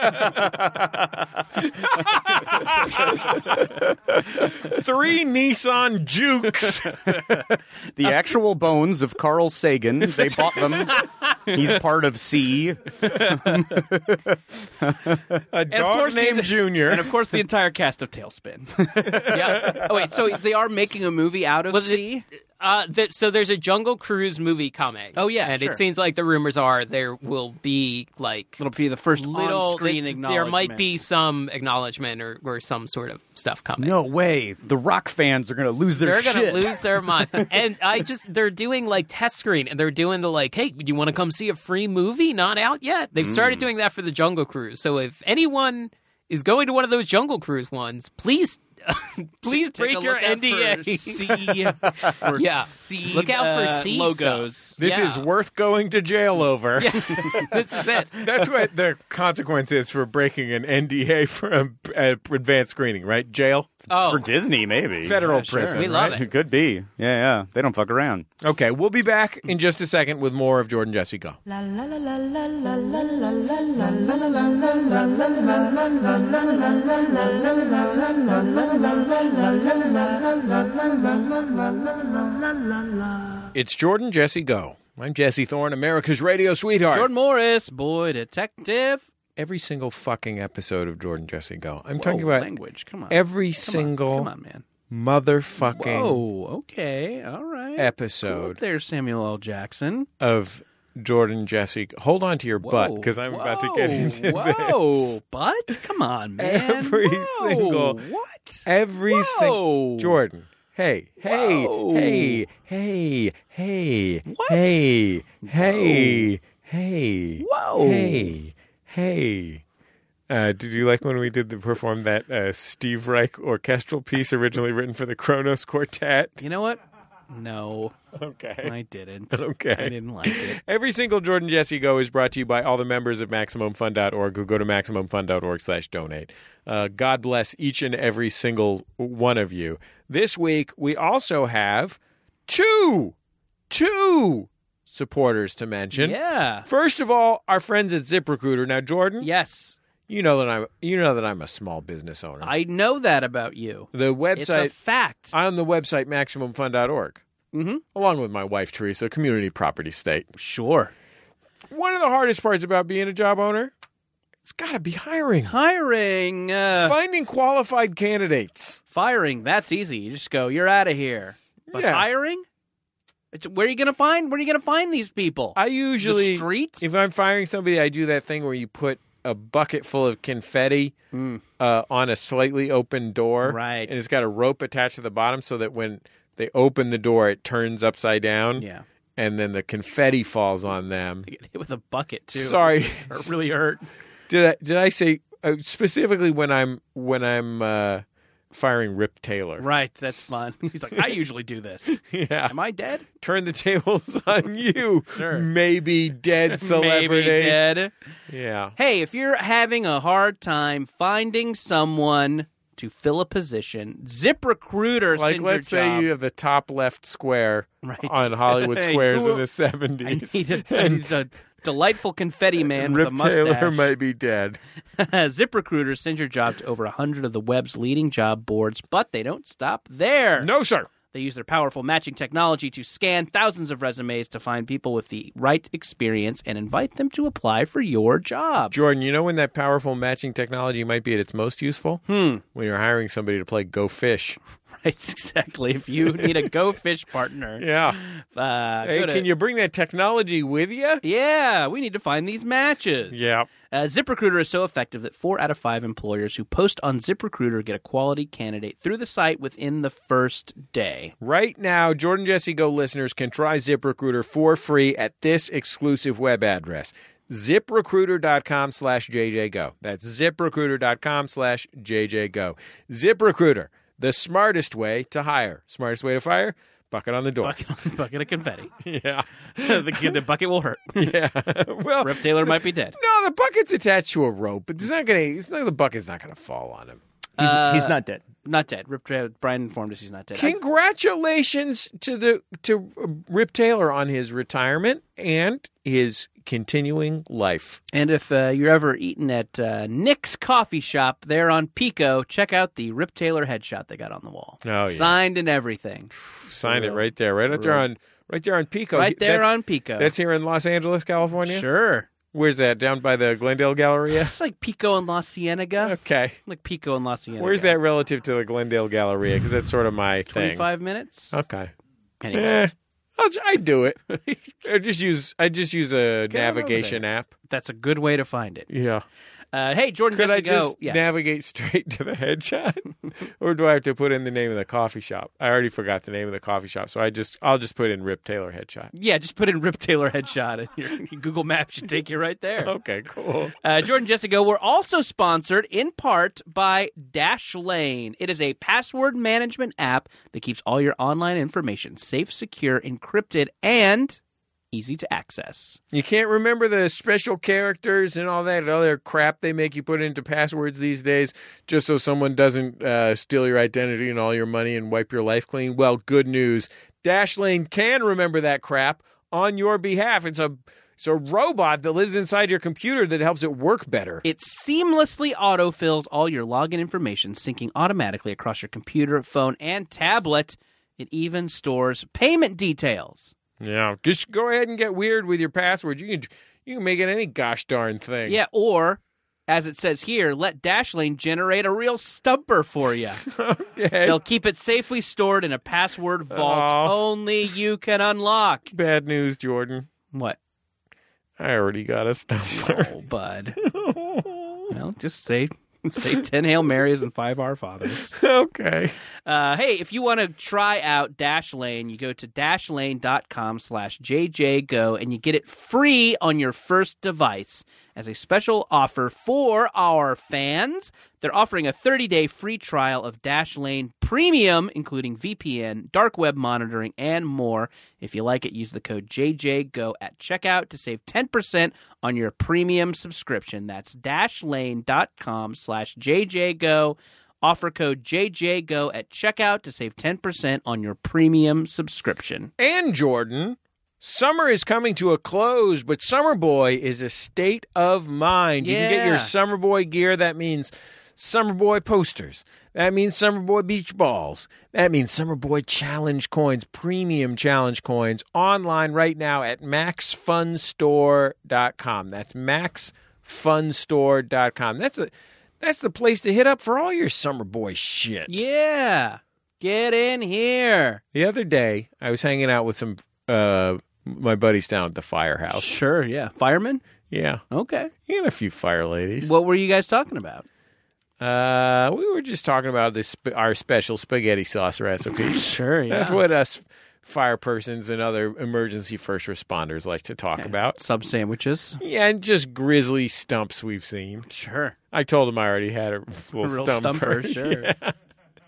3 Nissan Jukes. The actual bones of Carl Sagan. They bought them. He's part of C. A dog course, named the- Junior. And of course, the entire cast of Tailspin. Yeah. Oh wait, so they are making a movie out of Was it- C? So there's a Jungle Cruise movie coming. Oh, yeah, and sure. it seems like the rumors are there will be like It'll be the first on-screen there might be acknowledgement. some acknowledgement or some sort of stuff coming. No way. The rock fans are going to lose their They're shit. going to lose their minds. And they're doing like test screen, and they're doing the like, hey, you want to come see a free movie? Not out yet. They've started doing that for the Jungle Cruise. So if anyone is going to one of those Jungle Cruise ones, please Take break a your look out NDA. for C, for Yeah. C, Look out for C logos. stuff. This Yeah. is worth going to jail over. This is it. That's what the consequence is for breaking an NDA for an advanced screening, right? Jail? Oh, For Disney, maybe. Federal sure. prison. We love right? it. It could be. Yeah. They don't fuck around. Okay, we'll be back in just a second with more of Jordan Jesse Go. La la la la la la la la la la la la. It's Jordan Jesse Go. I'm Jesse Thorne, America's radio sweetheart. Jordan Morris, boy detective. Every single fucking episode of Jordan Jesse Go. I'm Whoa, talking about language. Come on. every Come single on, man. motherfucking Whoa. Okay. All right. episode Cool up there, Samuel L. Jackson. of Jordan Jesse. Hold on to your butt because I'm about to get into Whoa, butt? Come on, man. Every Whoa, single- What? every Whoa. single Jordan. Hey, Whoa. hey. What? Hey. Whoa. Hey. Did you like when we performed that Steve Reich orchestral piece originally written for the Kronos Quartet? You know what? No, Okay. I didn't. Okay. I didn't like it. Every single Jordan Jesse Go is brought to you by all the members of MaximumFun.org who go to MaximumFun.org/donate. God bless each and every single one of you. This week, we also have two supporters to mention. Yeah. First of all, our friends at ZipRecruiter. Now, Jordan, Yes. you know that I'm a small business owner. I know that about you. The It's a website fact. on the website MaximumFun.org, along with my wife Teresa, Community Property State. Sure. One of the hardest parts about being a job owner, it's got to be hiring. Hiring, Finding qualified candidates. firing. That's easy. You just go. You're out of here. But Yeah. hiring? Where are you gonna find? Where are you gonna find these people? I usually, the street. if I'm firing somebody, I do that thing where you put a bucket full of confetti on a slightly open door. Right. And it's got a rope attached to the bottom so that when they open the door, it turns upside down. Yeah. And then the confetti falls on them. You get hit with a bucket too. Sorry. It really hurt. Did I say specifically when I'm firing Rip Taylor. Right, that's fun. He's like, I usually do this. Yeah. Am I dead? Turn the tables on you, Sure. maybe dead celebrity. Maybe dead. Yeah. Hey, if you're having a hard time finding someone to fill a position, ZipRecruiter Like, sends your let's say job. you have the top left square Right. on Hollywood Hey, Squares who- in the 70s. I need a delightful confetti man Rip with a mustache. Taylor might be dead. ZipRecruiter sends your job to over 100 of the web's leading job boards, but they don't stop there. No, sir. They use their powerful matching technology to scan thousands of resumes to find people with the right experience and invite them to apply for your job. Jordan, you know when that powerful matching technology might be at its most useful? When you're hiring somebody to play Go Fish. Right, exactly. If you need a Go Fish partner, Yeah. Hey, go to- can you bring that technology with you? Yeah, we need to find these matches. Yeah. ZipRecruiter is so effective that 4 out of 5 employers who post on ZipRecruiter get a quality candidate through the site within the first day. Right now, Jordan Jesse Go listeners can try ZipRecruiter for free at this exclusive web address. ZipRecruiter.com/JJGo. That's ZipRecruiter.com/JJGo. ZipRecruiter, the smartest way to hire. Smartest way to fire? Bucket on the door. Bucket of confetti. Yeah. The bucket will hurt. Yeah. Well, Rip Taylor might be dead. no, the bucket's attached to a rope, but the bucket's not gonna fall on him. He's not dead. Not dead. Brian informed us he's not dead. Congratulations to Rip Taylor on his retirement and his continuing life. And if you're ever eating at Nick's Coffee Shop there on Pico, check out the Rip Taylor headshot they got on the wall. Oh, yeah. Signed and everything. Signed it right there, right there on Pico. Right there That's- on Pico. That's here in Los Angeles, California. Sure. Where's that? Down by the Glendale Galleria. It's like Pico and La Cienega. Okay. Like Pico and La Cienega. Where's that relative to the Glendale Galleria? Because that's sort of my thing. 25 minutes? Okay. Anyway, I do it. I just use a over navigation app. that's a good way to find it. Yeah. Hey, Jordan, Could I Jesse, go. just Yes. navigate straight to the headshot, or do I have to put in the name of the coffee shop? I already forgot the name of the coffee shop, so I'll just put in Rip Taylor headshot. Yeah, just put in Rip Taylor headshot, and your Google Maps should take you right there. Okay, cool. Jordan, Jesse, go. We're also sponsored in part by Dashlane. It is a password management app that keeps all your online information safe, secure, encrypted, and easy to access. You can't remember the special characters and all that other crap they make you put into passwords these days just so someone doesn't steal your identity and all your money and wipe your life clean. Well, good news. Dashlane can remember that crap on your behalf. It's a robot that lives inside your computer that helps it work better. It seamlessly autofills all your login information, syncing automatically across your computer, phone, and tablet. It even stores payment details. Yeah, just go ahead and get weird with your passwords. You can make it any gosh darn thing. Yeah, or, as it says here, let Dashlane generate a real stumper for you. Okay. They'll keep it safely stored in a password vault only you can unlock. Bad news, Jordan. What? I already got a stumper. Oh, bud. Well, just say 10 Hail Marys and 5 Our Fathers. Okay. Hey, if you want to try out Dashlane, you go to dashlane.com/JJGo and you get it free on your first device. As a special offer for our fans, they're offering a 30-day free trial of Dashlane Premium, including VPN, dark web monitoring, and more. If you like it, use the code JJGO at checkout to save 10% on your premium subscription. That's dashlane.com/JJGo. Offer code JJGO at checkout to save 10% on your premium subscription. And Jordan, summer is coming to a close, but Summer Boy is a state of mind. You can get your Yeah. Summer Boy gear. That means Summer Boy posters. That means Summer Boy beach balls. That means Summer Boy challenge coins, premium challenge coins, online right now at maxfunstore.com. That's maxfunstore.com. That's the place to hit up for all your Summer Boy shit. Yeah. Get in here. The other day, I was hanging out with some my buddies down at the firehouse. Sure, yeah. Fireman? Yeah, Okay. you had a few fire ladies. What were you guys talking about? We were just talking about our special spaghetti sauce recipe. Sure, yeah. That's what us fire persons and other emergency first responders like to talk about. Sub sandwiches. Yeah, and just grisly stumps we've seen. Sure. I told them I already had a little Real stumper. stumper, sure. Yeah.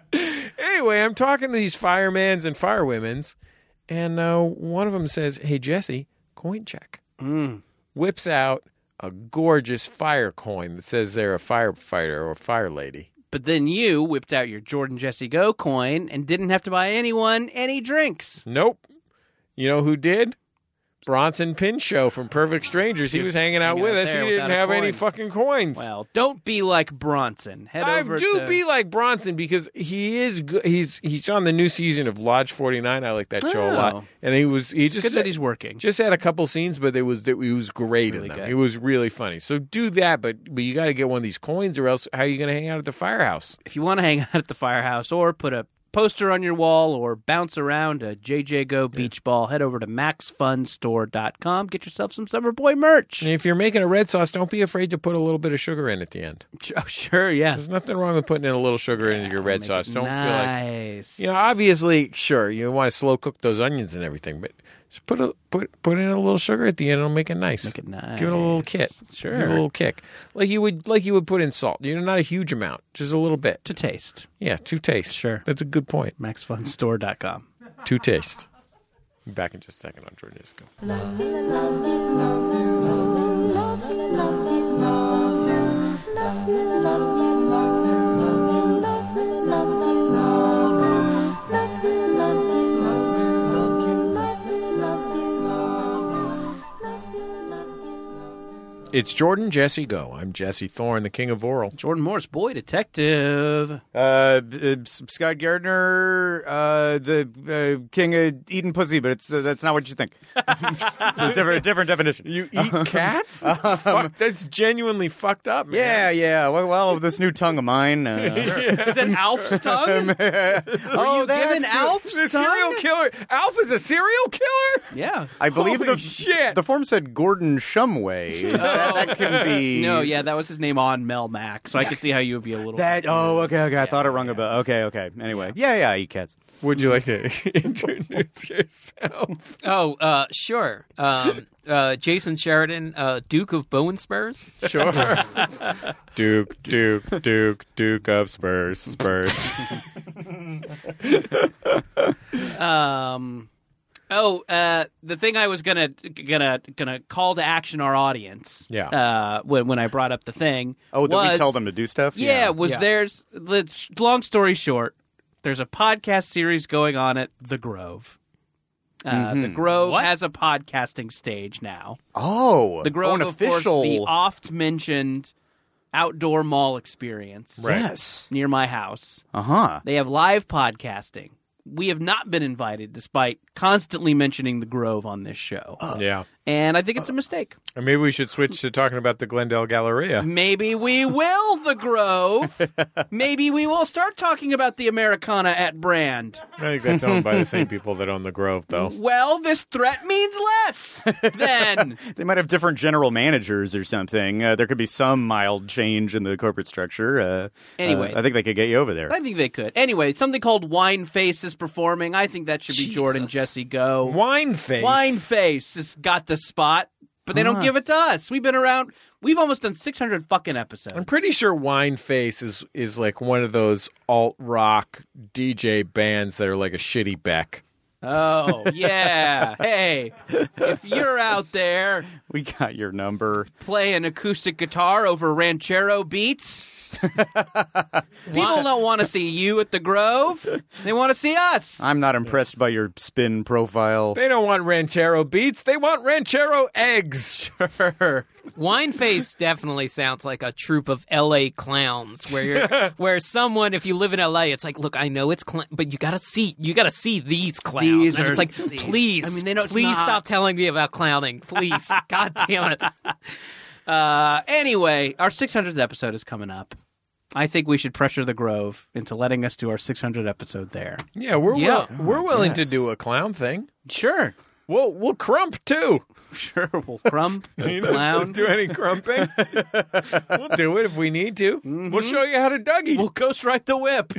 Anyway, I'm talking to these firemans and firewomen's, and one of them says, "Hey, Jesse, coin check." Whips out a gorgeous fire coin that says they're a firefighter or fire lady. But then you whipped out your Jordan Jesse Go coin and didn't have to buy anyone any drinks. Nope. You know who did? Bronson Pinchot from Perfect Strangers. He was hanging out with us. He didn't have any fucking coins. Well, don't be like Bronson. I do be like Bronson because he is good. He's on the new season of Lodge 49. I like that show a lot. And he just good that he's working. Just had a couple scenes, but he was great Really in them. good. He was really funny. So do that, but you got to get one of these coins, or else how are you going to hang out at the firehouse? If you want to hang out at the firehouse or put a poster on your wall or bounce around a JJ Go beach ball, head over to maxfunstore.com. Get yourself some Summer Boy merch. And if you're making a red sauce, don't be afraid to put a little bit of sugar in at the end. Oh, sure, yeah. There's nothing wrong with putting in a little sugar into your red sauce. Don't nice. feel like obviously, sure, you want to slow cook those onions and everything, but just put in a little sugar at the end. It'll make it nice. Make it nice. Give it a little kick. Sure. Give it a little kick, like you would put in salt. Not a huge amount, just a little bit To taste. Yeah, to taste. Sure. That's a good point. maxfunstore.com. To taste. Back in just a second on Jordan Jesse Go. It's Jordan Jesse Go. I'm Jesse Thorne, the king of oral. Jordan Morris, boy detective. Scott Gardner, the king of eating pussy, but that's not what you think. It's a different definition. You eat cats? That's genuinely fucked up, man. Yeah. Well, this new tongue of mine. Is that Alf's tongue? Oh, Given Alf's The serial killer. Alf is a serial killer? Yeah. I believe Holy shit. the form said Gordon Shumway. That can be. No, yeah, that was his name on Melmac, so I could see how you would be a little. Okay. I thought it rung a bell. Okay. Anyway, yeah, I eat cats. Would you like to introduce yourself? Oh, sure. Jason Sheridan, Duke of Bowen Spurs. Sure. Duke of Spurs. The thing I was gonna call to action our audience. Yeah. When I brought up the thing. Oh, was, did we tell them to do stuff? There's long story short, there's a podcast series going on at The Grove. The Grove What? has a podcasting stage now. Oh, The Grove, an of official. course, the oft-mentioned outdoor mall experience Yes. near my house. Uh-huh. They have live podcasting. We have not been invited, despite constantly mentioning the Grove on this show. Yeah. And I think it's a mistake. Or maybe we should switch to talking about the Glendale Galleria. Maybe we will, the Grove. Maybe we will start talking about the Americana at Brand. I think that's owned by the same people that own the Grove, though. Well, this threat means less, then. They might have different general managers or something. There could be some mild change in the corporate structure. Anyway. I think they could get you over there. I think they could. Anyway, something called Wine Face is performing. I think that should be Jordan Jesus. Jesse Go. Wine Face. Wine Face has got the spot, but they don't give it to us. We've been around. We've almost done 600 fucking episodes. I'm pretty sure Wine Face is like one of those alt-rock DJ bands that are like a shitty Beck. Oh, yeah. Hey, if you're out there We got your number. playing acoustic guitar over ranchero beats, people don't want to see you at the Grove. They want to see us. I'm not impressed by your spin profile. They don't want ranchero beats. They want ranchero eggs. Wine Face definitely sounds like a troupe of L.A. clowns, where someone, if you live in L.A., it's like, look, I know it's but you gotta see these clowns. These and are- it's like, these- please, I mean, they know it's please not- stop telling me about clowning, please. God damn it. Anyway, our 600th episode is coming up. I think we should pressure the Grove into letting us do our 600th episode there. Yeah, we're Yeah. willing to do a clown thing. Sure. We'll crump too. Sure, we'll crump, You know, clown. do any crumping. We'll do it if we need to. We'll show you how to Dougie. We'll ghost ride the whip.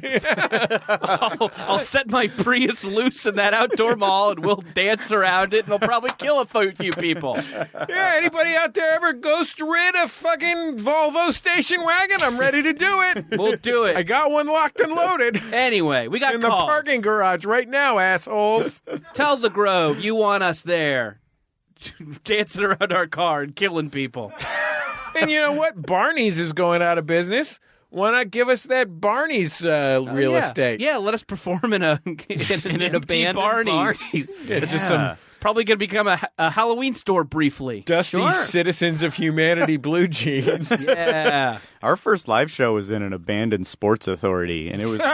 I'll set my Prius loose in that outdoor mall, and we'll dance around it, and I'll probably kill a few people. Yeah, anybody out there ever ghost rid a fucking Volvo station wagon? I'm ready to do it. We'll do I it. got one locked and loaded Anyway, we got in the calls. parking garage right now, assholes. Tell the Grove you want us there, dancing around our car and killing people. And you know what? Barney's is going out of business. Why not give us that Barney's real estate? Yeah, let us perform in an abandoned Barney's. Yeah, just some Probably going to become a Halloween store briefly. dusty Citizens of Humanity blue jeans. Yeah. Our first live show was in an abandoned sports authority, and it was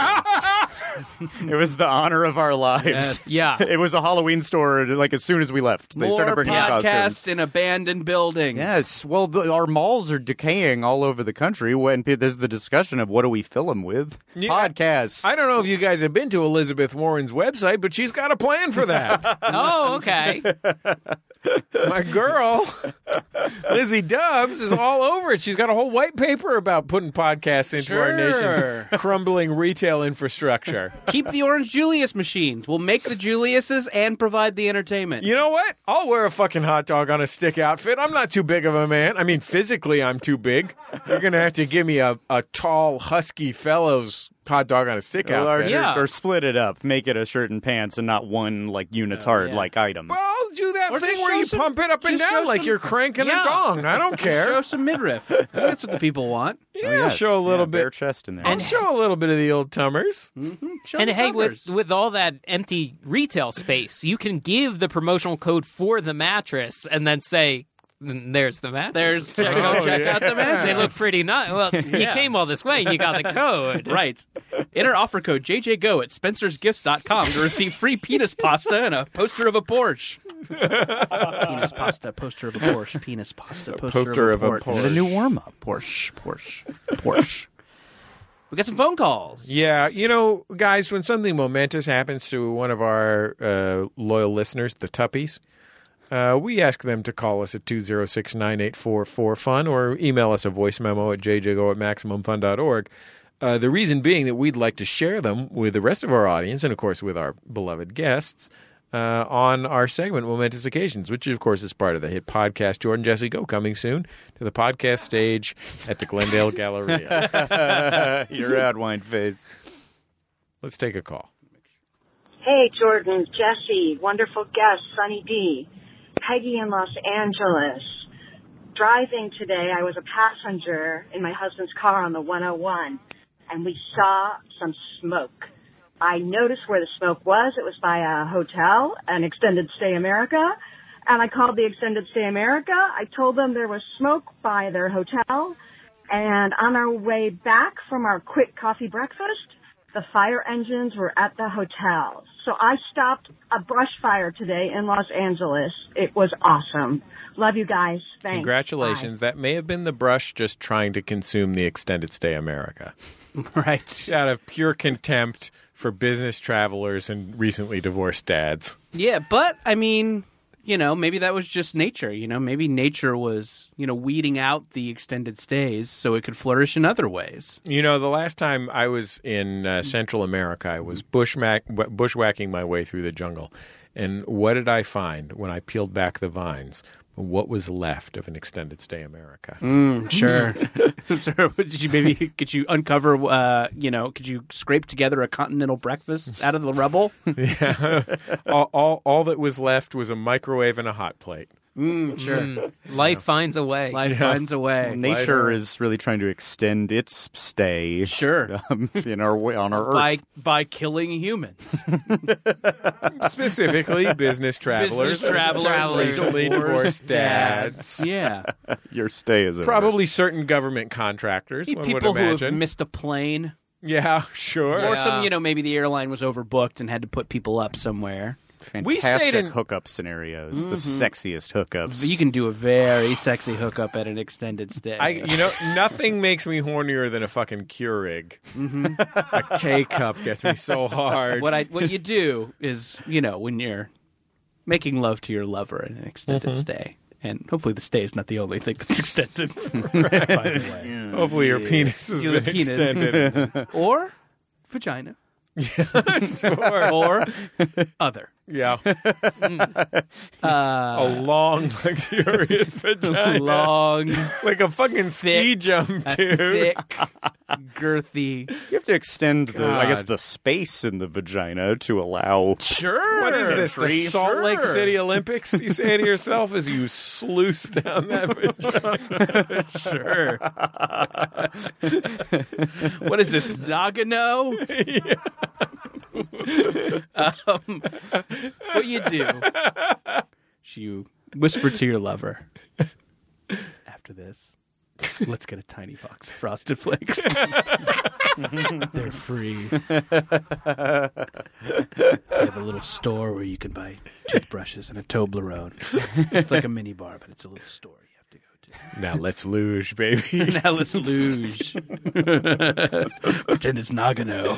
it was the honor of our lives. Yes. Yeah. It was a Halloween store. Like as soon as we left, they started More bringing podcasts costumes. in abandoned buildings. Yes, well, our malls are decaying all over the country. When there's the discussion of what do we fill them with? Yeah, Podcasts. I don't know if you guys have been to Elizabeth Warren's website, but she's got a plan for that. Oh, okay. My girl, Lizzie Dubs, is all over it. She's got a whole white paper about putting podcasts into our Sure. nation's crumbling retail infrastructure. Keep the Orange Julius machines. We'll make the Juliuses and provide the entertainment. You know what? I'll wear a fucking hot dog on a stick outfit. I'm not too big of a man. I mean, physically, I'm too big. You're going to have to give me a tall, husky fellow's hot dog on a stick outfit. Yeah. Or split it up, make it a shirt and pants, and not one like unitard like item. Well, I'll do that Or thing just where show you some- pump it up and just down show like some- you're cranking Yeah. a gong. I don't care. Show some midriff. That's what the people want. Yeah, Yes. show a little bare bit. chest in there. I'll show a little bit of the old tummers. Show And the hey, covers. with all that empty retail space, you can give the promotional code for the mattress and then say, "There's the mattress." check out the mattress. They look pretty nice. Well, you Yeah. came all this way. You got the code. Right. Enter offer code JJGO at spencersgifts.com to receive free penis pasta and a poster of a Porsche. Penis pasta, poster of a Porsche. Penis pasta, poster of a Porsche. The new warm up. Porsche. We got some phone calls. Yeah, you know, guys, when something momentous happens to one of our loyal listeners, the Tuppies, we ask them to call us at 206-9844-FUN or email us a voice memo at jjgo@maximumfun.org. The reason being that we'd like to share them with the rest of our audience and, of course, with our beloved guests on our segment Momentous Occasions, which, of course, is part of the hit podcast Jordan Jesse Go, coming soon to the podcast stage at the Glendale Galleria. You're out, wine face. Let's take a call. Hey, Jordan, Jesse, wonderful guest, Sunny D, Peggy in Los Angeles. Driving today, I was a passenger in my husband's car on the 101, and we saw some smoke. I noticed where the smoke was. It was by a hotel, an Extended Stay America, and I called the Extended Stay America. I told them there was smoke by their hotel, and on our way back from our quick coffee breakfast, the fire engines were at the hotel. So I stopped a brush fire today in Los Angeles. It was awesome. Love you guys. Thanks. Congratulations. That may have been the brush just trying to consume the Extended Stay America. Right. Out of pure contempt for business travelers and recently divorced dads. Yeah, but, I mean, you know, maybe that was just nature. You know, maybe nature was, you know, weeding out the extended stays so it could flourish in other ways. You know, the last time I was in Central America, I was bushwhacking my way through the jungle. And what did I find when I peeled back the vines? What was left of an Extended Stay America? Sure. Could you uncover, could you scrape together a continental breakfast out of the rubble? Yeah. all that was left was a microwave and a hot plate. Sure. Life finds a way. Life finds a way. Nature is really trying to extend its stay Sure. on our Earth. By killing humans. Specifically, business travelers. Recently divorced dads. Yeah. Your stay is over. Probably certain government contractors, one would People who have imagine. missed a plane. Yeah, sure. Or Yeah. some, maybe the airline was overbooked and had to put people up somewhere. We Fantastic stayed in- hookup scenarios. The sexiest hookups. You can do a very sexy hookup at an extended stay. Nothing makes me hornier than a fucking Keurig. A K-cup gets me so hard. What you do is, when you're making love to your lover in an extended stay. And hopefully the stay is not the only thing that's extended. By the way. Hopefully your penis has been extended. Or vagina. Sure. Or other. Yeah. A long, luxurious vagina. Long, Like a fucking ski jump, dude. thick, girthy. You have to extend the space in the vagina to allow. Sure. What is this, the Tree? Salt Lake Sure. City Olympics, you say to yourself as you sluice down that vagina? Sure. What is this, Nagano? What you do is you whisper to your lover, after this, let's get a tiny box of Frosted Flakes. They're free. They have a little store where you can buy toothbrushes and a Toblerone. It's like a mini bar, but it's a little store you have to go to. Now let's luge, baby. Now let's luge. Pretend it's Nagano.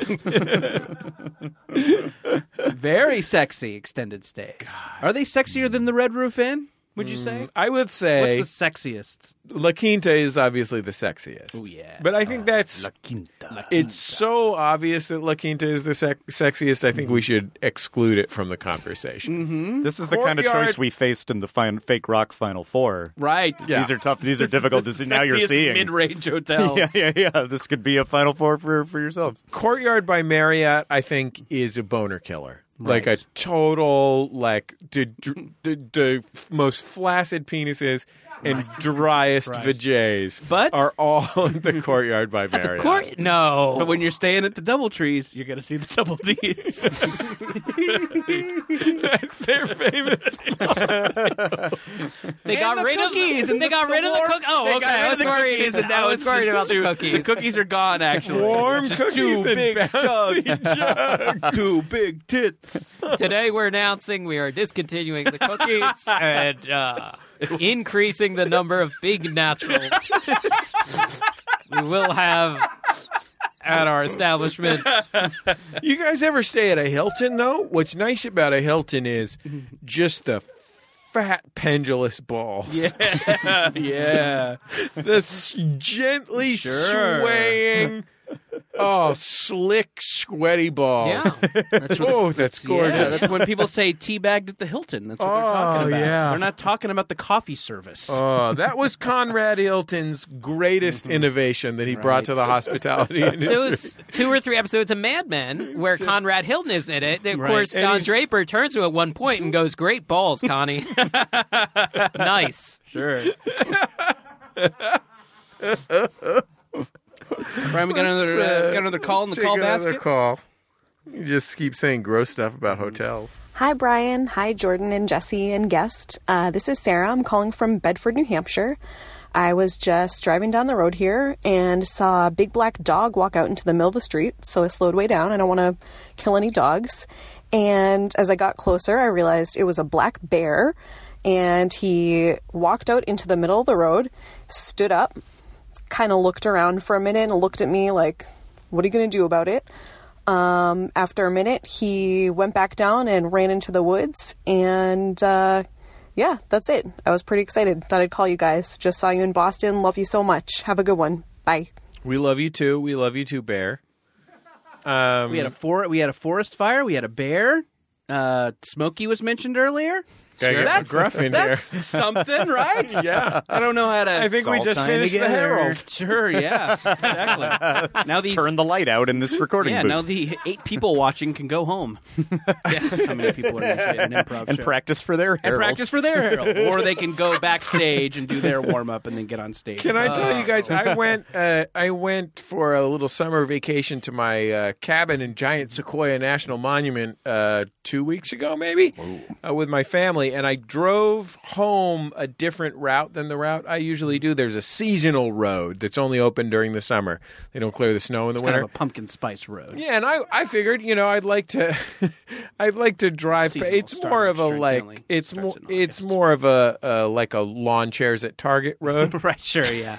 Very sexy extended stays. Are they sexier than the Red Roof Inn, would you say? I would say What's the sexiest? La Quinta is obviously the sexiest. Oh, yeah. But I think that's... It's so obvious that La Quinta is the sexiest, I think we should exclude it from Mm-hmm. the conversation. This is the kind of Courtyard- choice we faced in the fake rock Final Four. Right. Yeah. These are tough. These are difficult to see. Now you're Sexiest seeing. mid-range hotels. Yeah. This could be a Final Four for yourselves. Courtyard by Marriott, I think, is a boner killer. Like a Right. total, like, the most flaccid penises and driest vajays But- are all in the Courtyard by Marriott. No. But when you're staying at the Doubletrees, you're going to see the Double D's. That's their famous. They got the rid of cookies and they got rid of the warm- cookies. Oh, they okay. got rid I of was the worried. cookies, and now I was it's worried just about the two- cookies. The cookies are gone, actually. Warm Just cookies two and big bouncy jugs. Two big tits. Today we're announcing we are discontinuing the cookies and increasing the number of big naturals we will have at our establishment. You guys ever stay at a Hilton, though? What's nice about a Hilton is just the fat pendulous balls. Yeah. The gently Sure. swaying, slick, sweaty balls. Yeah. That's gorgeous. Yeah, that's when people say teabagged at the Hilton. That's what they're talking about. yeah. They're not talking about the coffee service. Oh, that was Conrad Hilton's greatest innovation that he brought to the hospitality industry. There was 2 or 3 episodes of Mad Men where Conrad Hilton is in it. Of course, And Don he's- Draper turns to him at one point and goes, "Great balls, Connie." Nice. Sure. Brian, we got another call in the Take call another basket. call. You just keep saying gross stuff about hotels. Hi, Brian. Hi, Jordan and Jesse and guest. This is Sarah. I'm calling from Bedford, New Hampshire. I was just driving down the road here and saw a big black dog walk out into the middle of the street, so I slowed way down. I don't want to kill any dogs. And as I got closer, I realized it was a black bear, and he walked out into the middle of the road, stood up, kind of looked around for a minute and looked at me like, what are you going to do about it? After a minute, he went back down and ran into the woods, and yeah, that's it. I was pretty excited. Thought I'd call you guys. Just saw you in Boston. Love you so much. Have a good one. Bye. We love you too. We love you too, Bear. We had a forest fire. We had a bear. Smokey was mentioned earlier. Gotta get That's McGruff in that's here. something, right? Yeah. I don't know how to. I think we all just time finished the together. Herald. Sure, yeah, exactly. Now these, Turn the light out in this recording yeah, booth. now the 8 people watching can go home. How many people are actually at an improv and show? practice for their And Herald. practice for their Herald, or they can go backstage and do their warm up and then get on stage. Can I tell you guys? I went for a little summer vacation to my cabin in Giant Sequoia National Monument 2 weeks ago, maybe, with my family, and I drove home a different route than the route I usually do. There's a seasonal road that's only open during the summer. They don't clear the snow in the kind winter. of a pumpkin spice road? Yeah, and I figured, I'd like to drive. Seasonal, It's more of a starting like generally it's more starts in it's August. more of a like a lawn chairs at Target road. Right, sure, yeah.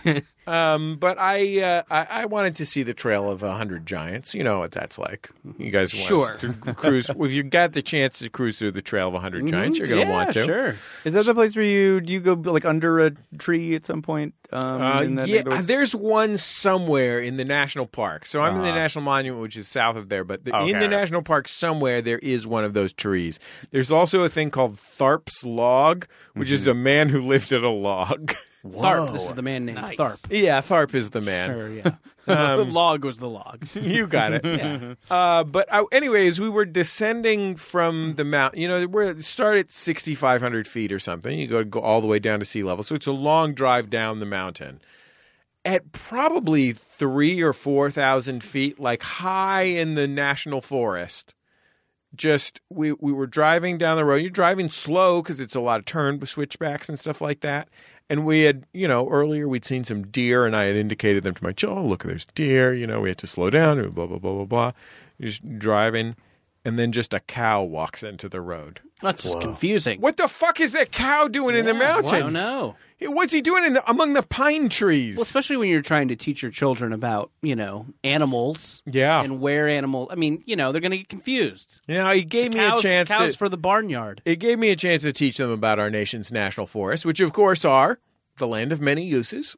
But I wanted to see the Trail of 100 Giants. You know what that's like. You guys want to cruise. If you got the chance to cruise through the Trail of 100 Giants, you're going to want to. Sure. Is that the place where do you go like under a tree at some point? There's one somewhere in the national park. So I'm in the National Monument, which is south of there. But in the national park somewhere, there is one of those trees. There's also a thing called Tharp's Log, which is a man who lifted a log. Tharp. This is the man named Tharp. Yeah, Tharp is the man. Sure, yeah. The log was the log. You got it. Yeah. But anyways, we were descending from the mountain. You know, we start at 6,500 feet or something. You go all the way down to sea level. So it's a long drive down the mountain. At probably 3,000 or 4,000 feet, like high in the national forest, just we were driving down the road. You're driving slow because it's a lot of turn switchbacks and stuff like that. And we had, earlier we'd seen some deer, and I had indicated them to my child. Oh, look, there's deer. We had to slow down, blah, blah, blah, blah, blah. You're just driving, and then just a cow walks into the road. That's just confusing. What the fuck is that cow doing in the mountains? I don't know. What's he doing among the pine trees? Well, especially when you're trying to teach your children about, animals. Yeah. And where animals. I mean, they're going to get confused. Yeah, he gave me a chance cows for the barnyard. It gave me a chance to teach them about our nation's national forests, which, of course, are the land of many uses.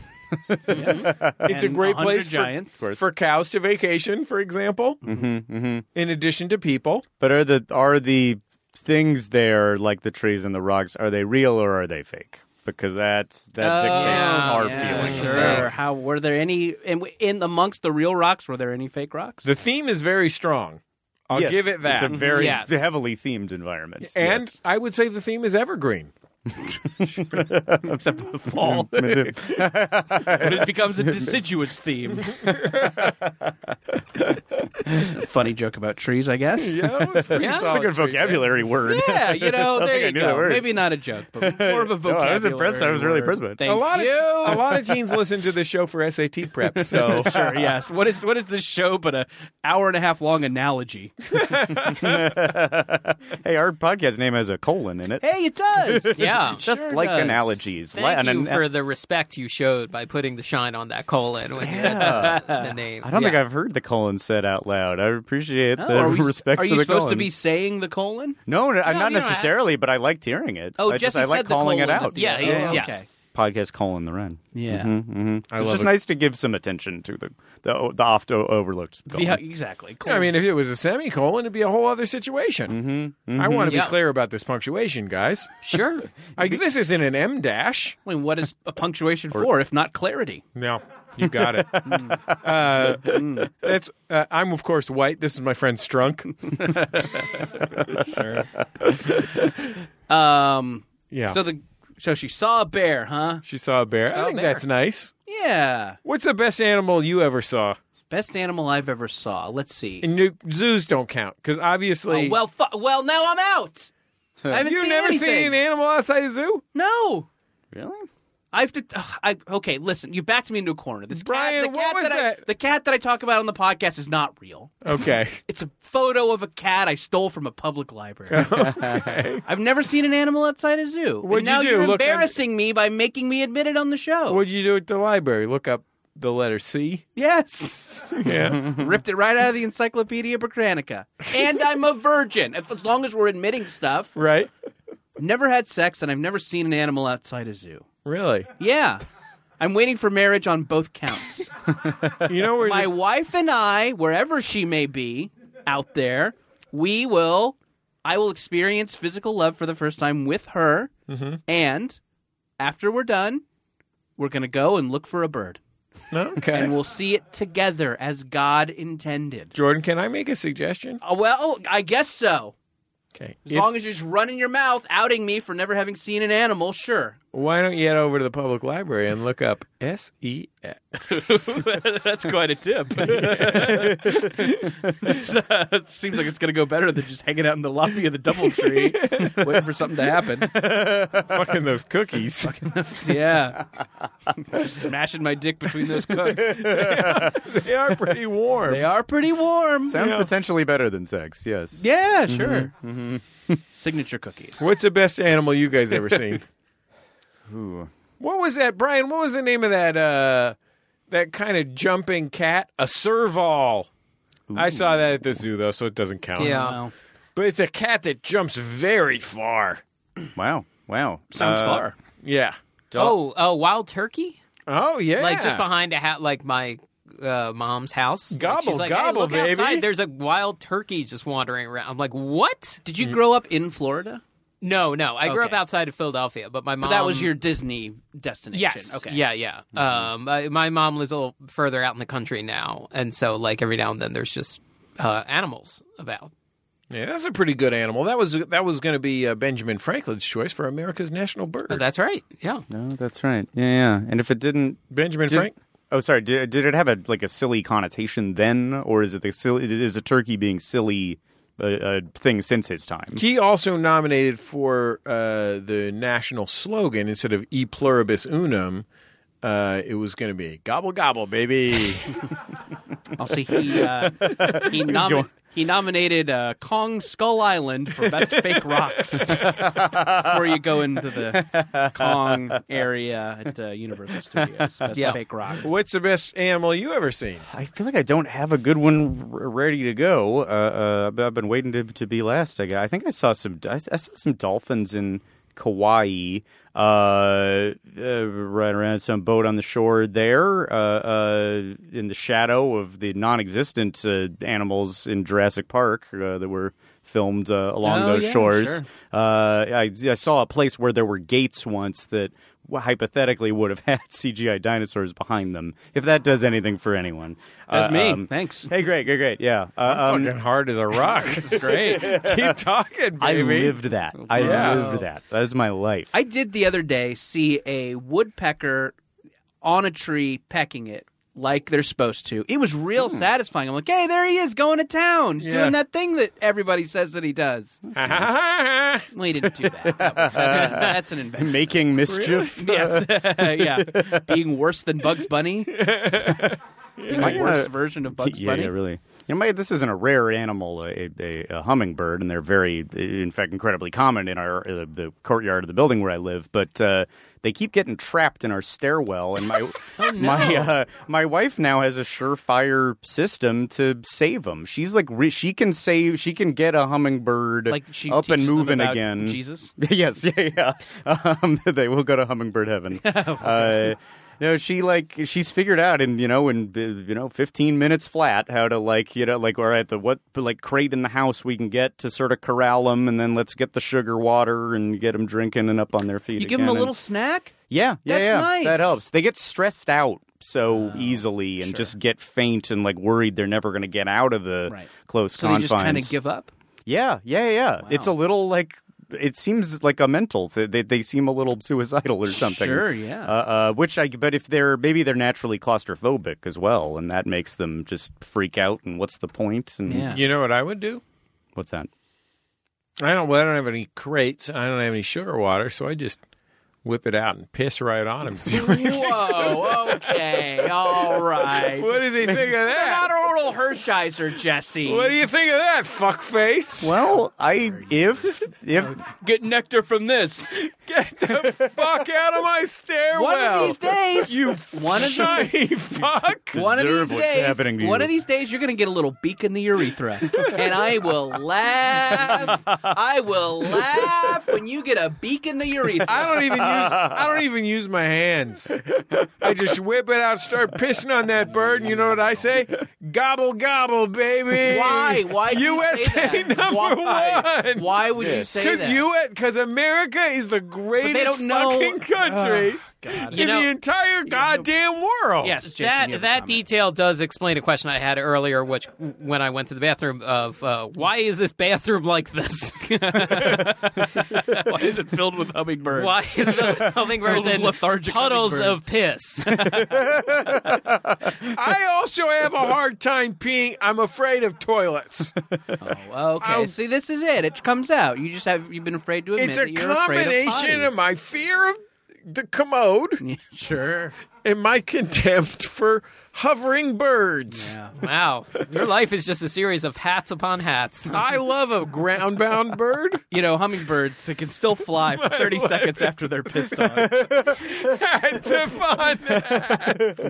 It's a great place for cows to vacation, for example, in addition to people. But are the things there, like the trees and the rocks, are they real or are they fake? Because that dictates our feelings. Sure. How were there any in amongst the real rocks? Were there any fake rocks? The theme is very strong. I'll give it that. It's a very heavily themed environment, and I would say the theme is evergreen. Except for the fall. When it becomes a deciduous theme. Funny joke about trees, I guess. Yeah, it's a good vocabulary word. Yeah, there you go. Maybe not a joke, but more of a vocabulary. I was impressed. I was really impressed with it. Thank you. A lot of teens listen to the show for SAT prep. So sure, yes. What is this show but an hour and a half long analogy? Hey, our podcast name has a colon in it. Hey, it does. Yeah. Just like analogies. Thank you for the respect you showed by putting the shine on that colon with the name. I don't think I've heard the colon said out loud. I appreciate the respect to the colon. Are you supposed to be saying the colon? No, not necessarily, but I liked hearing it. Oh, Jesse I like said the calling colon. it out. Yeah, yes. Okay. Podcast colon the Wren. Yeah. It's just nice to give some attention to the oft overlooked colon. Exactly. I mean, if it was a semicolon, it'd be a whole other situation. I want to be clear about this punctuation, guys. Sure. This isn't an M dash. I mean, what is a punctuation for if not clarity? No. You got it. That's. I'm of course white. This is my friend Strunk. Sure. Yeah. So she saw a bear, huh? She saw a bear. I think that's nice. Yeah. What's the best animal you ever saw? Best animal I've ever saw. Let's see. And zoos don't count because obviously. Oh, well, now I'm out. I haven't You've never seen an animal outside a zoo? No. Really? Okay, listen. You backed me into a corner. This Brian, what was that? The cat that I talk about on the podcast is not real. Okay. It's a photo of a cat I stole from a public library. Okay. I've never seen an animal outside a zoo. What'd and now you do? you're Look embarrassing me by making me admit it on the show. What'd you do at the library? Look up the letter C? Yes. Yeah. Ripped it right out of the Encyclopedia Britannica. And I'm a virgin. As long as we're admitting stuff. Right. Never had sex, and I've never seen an animal outside a zoo. Really? Yeah. I'm waiting for marriage on both counts. My wife and I, wherever she may be out there, I will experience physical love for the first time with her. Mm-hmm. And after we're done, we're going to go and look for a bird. Okay. And we'll see it together as God intended. Jordan, can I make a suggestion? Well, I guess so. Okay. As long as you're just running your mouth, outing me for never having seen an animal, sure. Why don't you head over to the public library and look up SEX? That's quite a tip. It seems like it's going to go better than just hanging out in the lobby of the Doubletree, waiting for something to happen. Fucking those cookies. Yeah. Smashing my dick between those cooks. They are pretty warm. They are pretty warm. Sounds potentially better than sex, yes. Yeah, sure. Mm-hmm. Signature cookies. What's the best animal you guys ever seen? Ooh. What was that, Brian? What was the name of that kind of jumping cat? A serval. I saw that at the zoo, though, so it doesn't count. Yeah. Well, But it's a cat that jumps very far. Wow. sounds far. Yeah. Wild turkey? Oh, yeah. Like just behind like my mom's house. Gobble, She's like, gobble, hey, look baby. outside. There's a wild turkey just wandering around. I'm like, what? Did you grow up in Florida? No. I grew up Okay. outside of Philadelphia, but my mom. But that was your Disney destination. Yes. Okay. Yeah. My mom lives a little further out in the country now, and so like every now and then there's just animals about. Yeah, that's a pretty good animal. That was going to be Benjamin Franklin's choice for America's national bird. That's right. Yeah. No, that's right. Yeah. And if it didn't, Benjamin Frank. Oh, sorry. Did it have a silly connotation then, or is it is the turkey being silly a thing since his time? He also nominated for the national slogan instead of "E pluribus unum." It was going to be "Gobble gobble, baby." Also, he nominated Kong Skull Island for best fake rocks before you go into the Kong area at Universal Studios. Best fake rocks. What's the best animal you ever seen? I feel like I don't have a good one ready to go. I've been waiting to be last. I think I saw some dolphins in Kauai, right around some boat on the shore there, in the shadow of the non-existent animals in Jurassic Park that were filmed along those shores. Sure. I saw a place where there were gates once that hypothetically would have had CGI dinosaurs behind them, if that does anything for anyone. That's me. Thanks. Hey, great. Yeah. I'm fucking hard as a rock. This is great. Keep talking, baby. I lived that. I lived that. That is my life. I did the other day see a woodpecker on a tree pecking it like they're supposed to. It was real satisfying. I'm like, hey, there he is going to town. He's doing that thing that everybody says that he does. Well, he didn't do that. That's an invention. Making mischief. Yes. Yeah. Being worse than Bugs Bunny. Being a worse version of Bugs Bunny. Yeah, really. This isn't a rare animal, a hummingbird, and they're very, in fact, incredibly common in our the courtyard of the building where I live. But they keep getting trapped in our stairwell, and my wife now has a surefire system to save them. She's like, she can get a hummingbird Like she up and teaches them moving about again. Jesus? Yes, yeah. They will go to hummingbird heaven. No, she's figured out in 15 minutes flat how to all right, what crate in the house we can get to sort of corral them, and then let's get the sugar water and get them drinking and up on their feet. You give them a little snack? Yeah. That's nice. That helps. They get stressed out so easily and just get faint and worried they're never going to get out of the close So confines. they just kind of give up? Yeah. Wow. It's a little it seems like a mental. They seem a little suicidal or something. Sure, yeah. But if they're naturally claustrophobic as well, and that makes them just freak out. And what's the point? And Yeah. You know what I would do? What's that? I don't have any crates. I don't have any sugar water, so I just whip it out and piss right on him. Whoa, okay, all right. What does he think of They're that? not oral Hershiser, Jesse. What do you think of that, fuckface? Well, if Get nectar from this. Get the fuck out of my stairwell. One of these days, You one of shiny these, fuck. one of these what's happening to days, one you. of these days, you're going to get a little beak in the urethra, and I will laugh. I will laugh when you get a beak in the urethra. I don't even use my hands. I just whip it out, start pissing on that bird, and you know what I say? Gobble gobble, baby. Why? Why do you USA say that? number one. Why would you say that? Because America is the greatest don't know- fucking country in the entire goddamn world. Yes, Jason, you have a That comment. detail does explain a question I had earlier, which when I went to the bathroom of why is this bathroom like this? Why is it filled with hummingbirds? Why is the hummingbirds Filled and with lethargic puddles hummingbirds. of piss? I also have a hard time peeing. I'm afraid of toilets. Oh, okay. See, this is it. It comes out. You've been afraid to admit It's a that you're afraid of combination of potties. my fear of the commode Yeah, sure. and my contempt for hovering birds. Yeah. Wow. Your life is just a series of hats upon hats. I love a ground-bound bird. You know, hummingbirds that can still fly for 30 seconds after they're pissed on. Hats upon hats.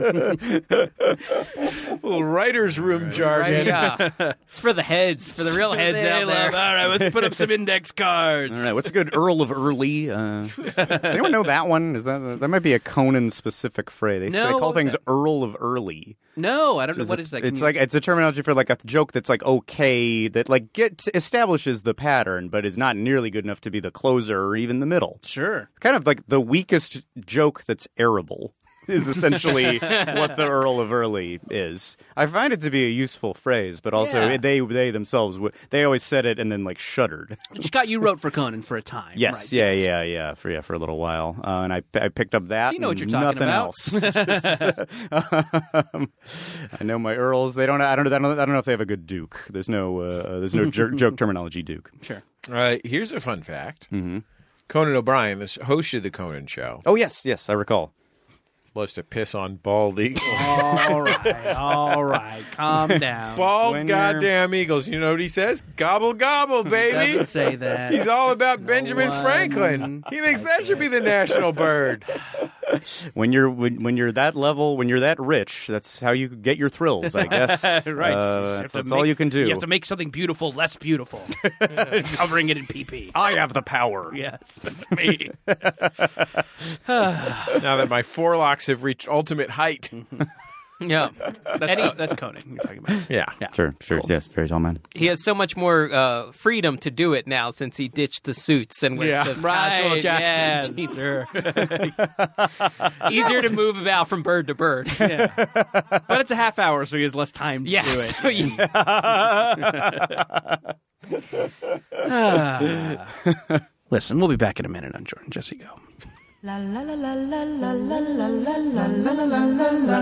Little writer's room jargon. Yeah. It's for the heads, for the real heads out there. All right, let's put up some index cards. All right, what's a good Earl of Early? Anyone know that one? Is that might be a Conan-specific phrase? They No. call things Earl of Early. No, I don't know. What is that? It's like it's a terminology for like a joke that's like okay, that like establishes the pattern, but is not nearly good enough to be the closer or even the middle. Sure. Kind of like the weakest joke that's arable is essentially what the Earl of Early is. I find it to be a useful phrase, but also Yeah. they themselves they always said it and then like shuddered. Scott, you wrote for Conan for a time. Yes, right? yeah, for a little while, and I picked up that. So you know what and you're talking nothing about. else. I know my Earls. They don't. I don't know if they have a good Duke. There's no joke terminology Duke. Sure. Here's a fun fact. Mm-hmm. Conan O'Brien, the host of the Conan show, Oh yes, I recall. loves to piss on bald eagles. All right. Calm down. Bald When goddamn eagles. You know what he says? Gobble, gobble, baby. Doesn't say that. He's all about Benjamin one Franklin. He thinks that should be the national bird. When you're that level, when you're that rich, that's how you get your thrills, I guess. Right. That's all you can do. You have to make something beautiful less beautiful. Covering it in PP. I have the power. Yes, that's me. Now that my forelocks have reached ultimate height. Yeah. That's Conan you're talking about. Yeah. Sure. Yes, very tall man. He has so much more freedom to do it now since he ditched the suits and wears the casual jackets and jeans. Sure. Easier to move about from bird to bird. But it's a half hour, so he has less time to Yes. do it. Listen, we'll be back in a minute on Jordan Jesse Go. La la la la la la la la la la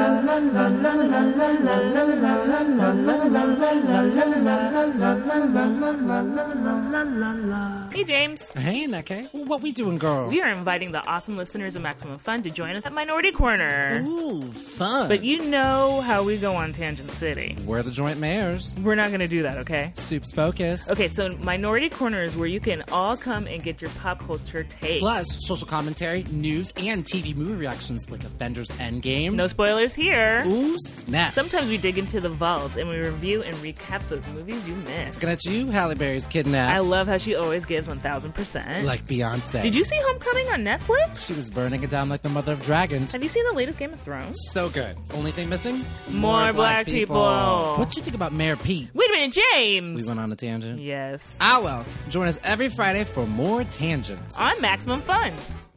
Hey, James. Hey, Neke. What we doing, girl? We are inviting the awesome listeners of Maximum Fun to join us at Minority Corner. Ooh, fun. But you know how we go on Tangent City. We're the joint mayors. We're not going to do that, okay? Soup's focus. Okay, so Minority Corner is where you can all come and get your pop culture take. Plus, social commentary, news, and TV movie reactions like Avengers Endgame. No spoilers here. Ooh, snap. Sometimes we dig into the vaults and we review and recap those movies you missed. Looking at you, Halle Berry's kidnapped. I love how she always gives 1,000%. Like Beyonce. Did you see Homecoming on Netflix? She was burning it down like the mother of dragons. Have you seen the latest Game of Thrones? So good. Only thing missing? More black people. What'd you think about Mayor Pete? Wait a minute, James! We went on a tangent. Yes. Ah, well. Join us every Friday for more tangents. On Maximum Fun.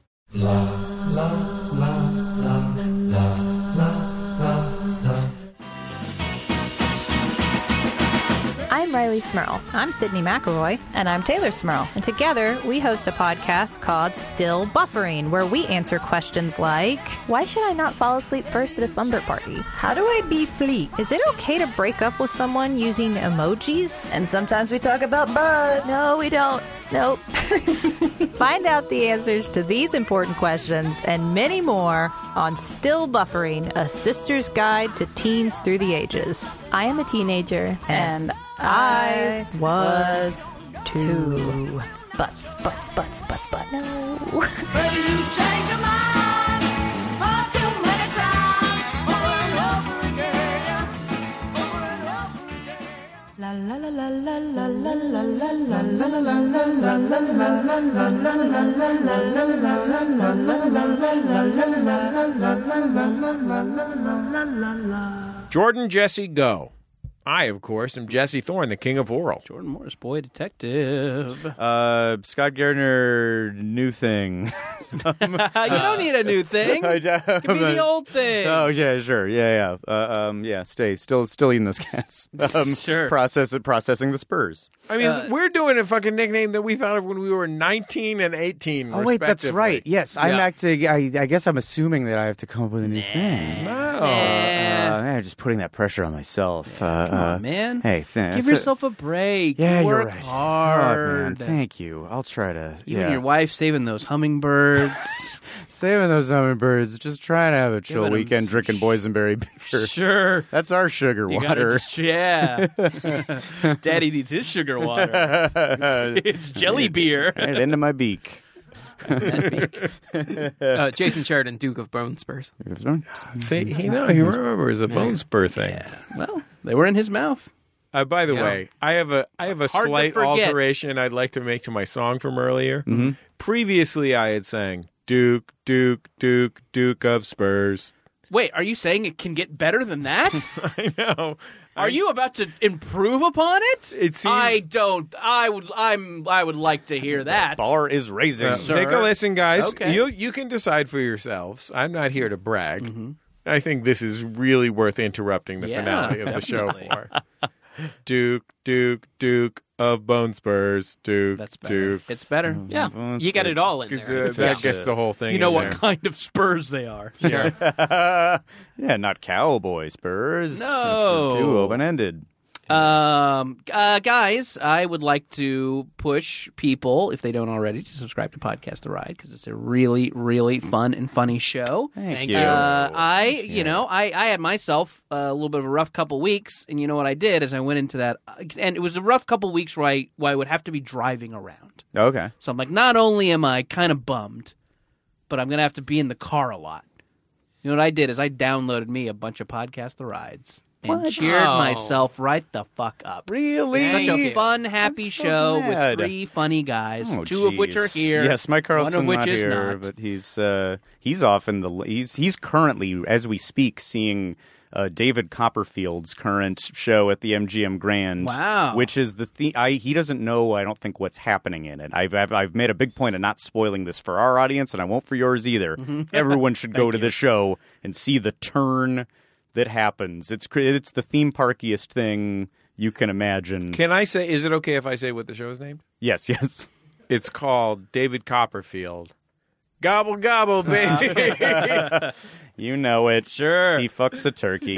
I'm Riley Smurl. I'm Sydney McElroy. And I'm Taylor Smurl. And together, we host a podcast called Still Buffering, where we answer questions like, Why should I not fall asleep first at a slumber party? how do I be fleet? Is it okay to break up with someone using emojis? And sometimes we talk about butts. No, we don't. Nope. Find out the answers to these important questions and many more on Still Buffering, a sister's guide to teens through the ages. I am a teenager. And I was too. Butts. No. La la la la la la la la la la Jordan Jesse Go. I, of course, am Jesse Thorne, the king of oral. Jordan Morris, boy detective. Scott Gardner, new thing. You don't need a new thing. It could be the old thing. Oh yeah, sure, yeah. Still eating those cats. Sure. Processing the spurs. I mean, we're doing a fucking nickname that we thought of when we were 19 and 18, Oh wait, that's respectively. right. Yes, I'm Yeah. actually. I guess I'm assuming that I have to come up with a new thing. No. Just putting that pressure on myself. Come on, man. Hey, give yourself a break. Yeah, you you're work right. hard. Oh, man, thank you. I'll try to. You and your wife saving those hummingbirds. Saving those hummingbirds. Just trying to have a chill Giving 'em weekend drinking boysenberry beer. Sure. That's our sugar You water. Daddy needs his sugar water. It's jelly beer. Right into my beak. Jason Sheridan, Duke of Bone Spurs. See, he remembers a bone spur thing. Yeah. Well, they were in his mouth. By the way, I have a Hard slight to forget. alteration I'd like to make to my song from earlier. Mm-hmm. Previously, I had sang Duke, Duke, Duke, Duke of Spurs. Wait, are you saying it can get better than that? I know. Are you about to improve upon it? It seems. I don't. I would like to hear that. Bar is raising. Take a listen, guys. Okay. You can decide for yourselves. I'm not here to brag. Mm-hmm. I think this is really worth interrupting the Yeah, finale of the show definitely. for. Duke, Duke, Duke of Bone Spurs. Duke, That's better. Duke. It's better. Yeah, you got it all in 'Cause, there. that gets the whole thing. You know in what there. kind of Spurs they are. Sure. Yeah, not cowboy Spurs. No. It's too open-ended. Guys, I would like to push people, if they don't already, to subscribe to Podcast The Ride because it's a really, really fun and funny show. Thank you. I had myself a little bit of a rough couple weeks, and you know what I did is I went into that, and it was a rough couple weeks where I would have to be driving around. Okay. So I'm like, not only am I kind of bummed, but I'm going to have to be in the car a lot. You know what I did is I downloaded me a bunch of Podcast The Rides. And cheered Oh. myself right the fuck up. Really? Such a you. fun, happy I'm so show glad. with three funny guys, Oh, two of which are jeez. here. Yes, Mike Carlson one of which not is here, not. but he's off in the he's currently, as we speak, seeing David Copperfield's current show at the MGM Grand. Wow. Which is he doesn't know, I don't think, what's happening in it. I've made a big point of not spoiling this for our audience, and I won't for yours either. Everyone should go to the show and see the turn that happens. It's the theme parkiest thing you can imagine. Can I say? Is it okay if I say what the show is named? Yes. It's called David Copperfield. Gobble gobble, baby. You know it. Sure. He fucks a turkey.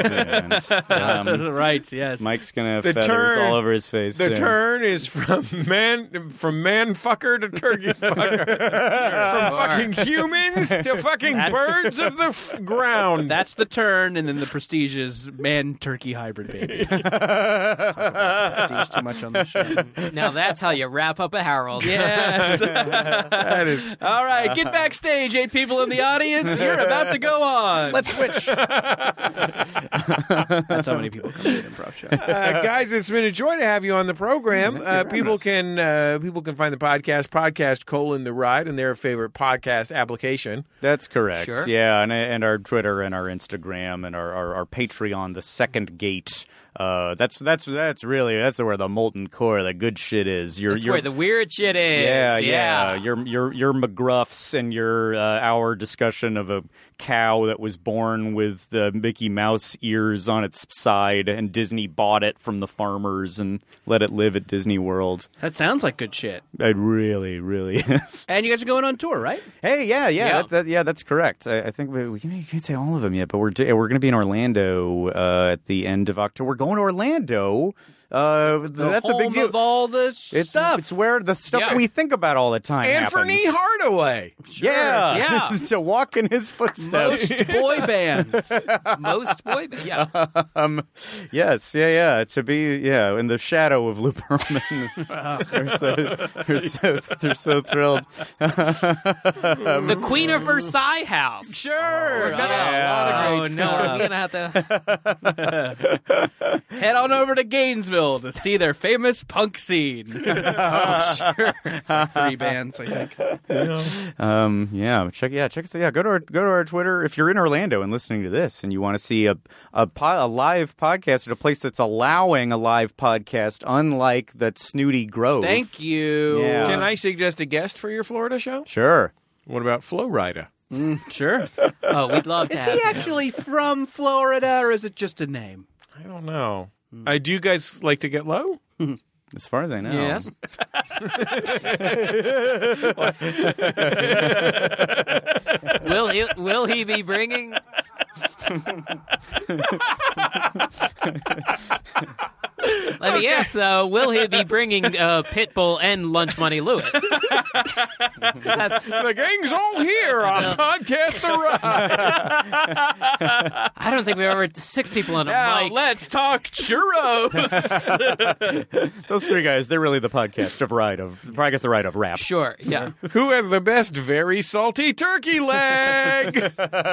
Right, yes. Mike's gonna have The feathers turn- all over his face. The soon. turn is from man fucker to turkey fucker. From fucking humans to fucking birds of the ground. That's the turn, and then the Prestige is man-turkey hybrid baby. Talk about Prestige too much on the show. Now that's how you wrap up a Harold. Yes. That is. All right, get backstage, 8 people in the audience. You're about to go on. Let's switch. That's how many people come to an improv show. Guys, it's been a joy to have you on the program. People can find the podcast The Ride in their favorite podcast application. That's correct. Sure. Yeah, and our Twitter and our Instagram and our Patreon, the Second Gate. That's where the molten core, the good shit is. That's where the weird shit is. Yeah. Your McGruffs and your our discussion of a cow that was born with Mickey Mouse ears on its side, and Disney bought it from the farmers and let it live at Disney World. That sounds like good shit. It really, really is. And you guys are going on tour, right? Hey, yeah. Yeah. That's correct. I think we can't say all of them yet, but we're going to be in Orlando at the end of October. We're going to Orlando. That's a big deal. Of all the stuff. It's where the stuff Yeah. we think about all the time Anthony happens. Hardaway. Yeah. Yeah. To walk in his footsteps. Most boy bands. Most boy, yeah. Yes, yeah. To be, in the shadow of Lou Pearlman. They're so thrilled. The Queen of Versailles house. Sure. Yeah. Got a lot of great Oh, no, stuff. we're gonna have to. Head on over to Gainesville to see their famous punk scene. Sure. 3 bands, I think. Check us out. Go to our Twitter if you're in Orlando and listening to this, and you want to see a live podcast at a place that's allowing a live podcast, unlike that snooty Grove. Thank you. Yeah. Can I suggest a guest for your Florida show? Sure. What about Flo Rida? Sure. Oh, we'd love to Is have he him. actually from Florida, or is it just a name? I don't know. Do you guys like to get low? As far as I know. Yes. Will he be bringing? Let me ask, though, will he be bringing Pitbull and Lunch Money Lewis? The gang's all here on Podcast The Ride. I don't think we've ever had 6 people on a Now mic. let's talk churros. Those 3 guys, they're really the podcast The Ride of rap. Sure, yeah. Who has the best very salty turkey leg?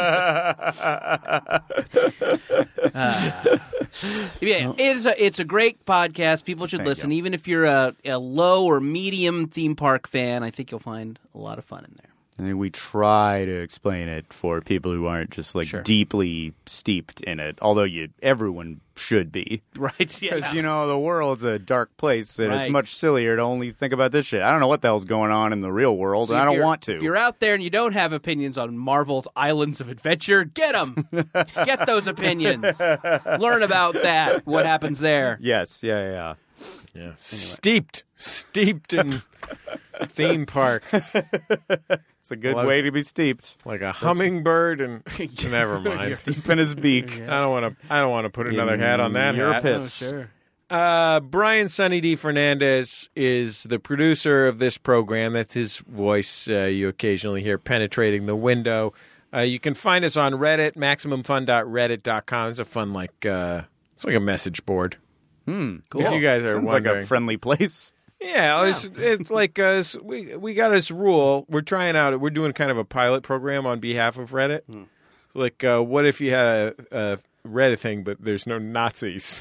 Yeah, it's a great podcast. People should listen. Even if you're a low or medium theme park fan, I think you'll find a lot of fun in there. I mean, we try to explain it for people who aren't just deeply steeped in it, although everyone should be. Right, yeah. Because, the world's a dark place, and it's much sillier to only think about this shit. I don't know what the hell's going on in the real world, So and I if don't you're- want to. If you're out there and you don't have opinions on Marvel's Islands of Adventure, get them. Get those opinions. Learn about that, what happens there. Yes, yeah. Yeah. Steeped in theme parks. It's a good way to be steeped. Like a hummingbird and never mind. Steep in his beak. I don't want to put another hat on that Your hat. piss. Oh, sure. Brian Sunny D. Fernandez is the producer of this program. That's his voice you occasionally hear penetrating the window. You can find us on Reddit, MaximumFun.reddit.com. It's a fun, it's like a message board. Cool. If you guys are Sounds wondering. like a friendly place. Yeah, it's like we got this rule. We're trying out. We're doing kind of a pilot program on behalf of Reddit. Like, what if you had a Reddit thing, but there's no Nazis?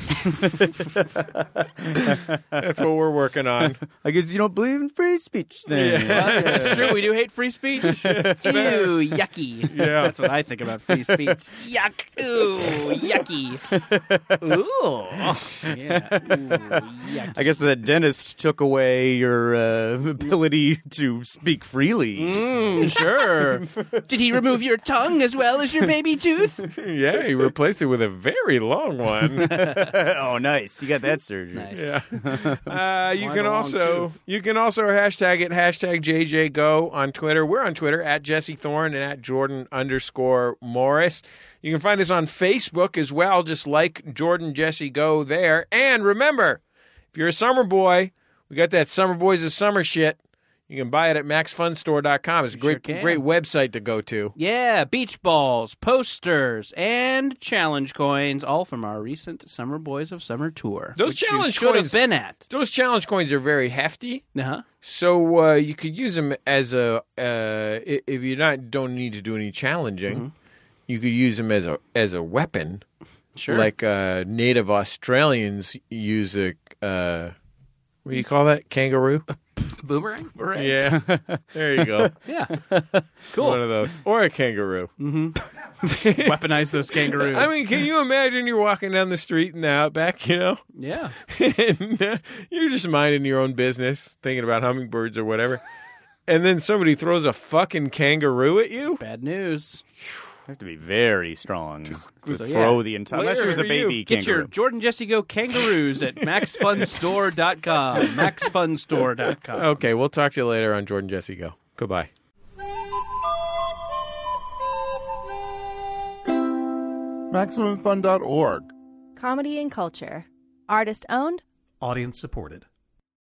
That's what we're working on. I guess you don't believe in free speech, then. Well, that's true. We do hate free speech. Ew, yucky. Yeah. That's what I think about free speech. Yuck. Ooh, yucky. Ooh. Yeah. Ooh, yucky. I guess the dentist took away your ability to speak freely. Sure. Did he remove your tongue as well as your baby tooth? Yeah, he replaced it with a very long one. Oh, nice. You got that surgery. Nice. Yeah. You Why can the long also tooth? hashtag it #JJGo on Twitter. We're on Twitter at Jesse Thorne and at Jordan_Morris. You can find us on Facebook as well. Just like Jordan Jesse Go there. And remember, if you're a summer boy, we got that Summer Boys of Summer shit. You can buy it at MaxFunStore.com. It's a great website to go to. Yeah, beach balls, posters, and challenge coins, all from our recent Summer Boys of Summer tour. Those which challenge you should coins have been at. Those challenge coins are very hefty. Uh-huh. So you could use them as a if you don't need to do any challenging, you could use them as a weapon. Sure. Like Native Australians use a what do you call that? Kangaroo? Boomerang? Yeah. There you go. Yeah. Cool. One of those. Or a kangaroo. Weaponize those kangaroos. I mean, can you imagine you're walking down the street in the Outback, yeah. and you're just minding your own business, thinking about hummingbirds or whatever, and then somebody throws a fucking kangaroo at you? Bad news. You have to be very strong to So, throw yeah. the entire... Unless it was a baby Get kangaroo. your Jordan Jesse Go kangaroos at MaxFunStore.com. MaxFunStore.com. Okay, we'll talk to you later on Jordan Jesse Go. Goodbye. MaximumFun.org. Comedy and culture. Artist owned. Audience supported.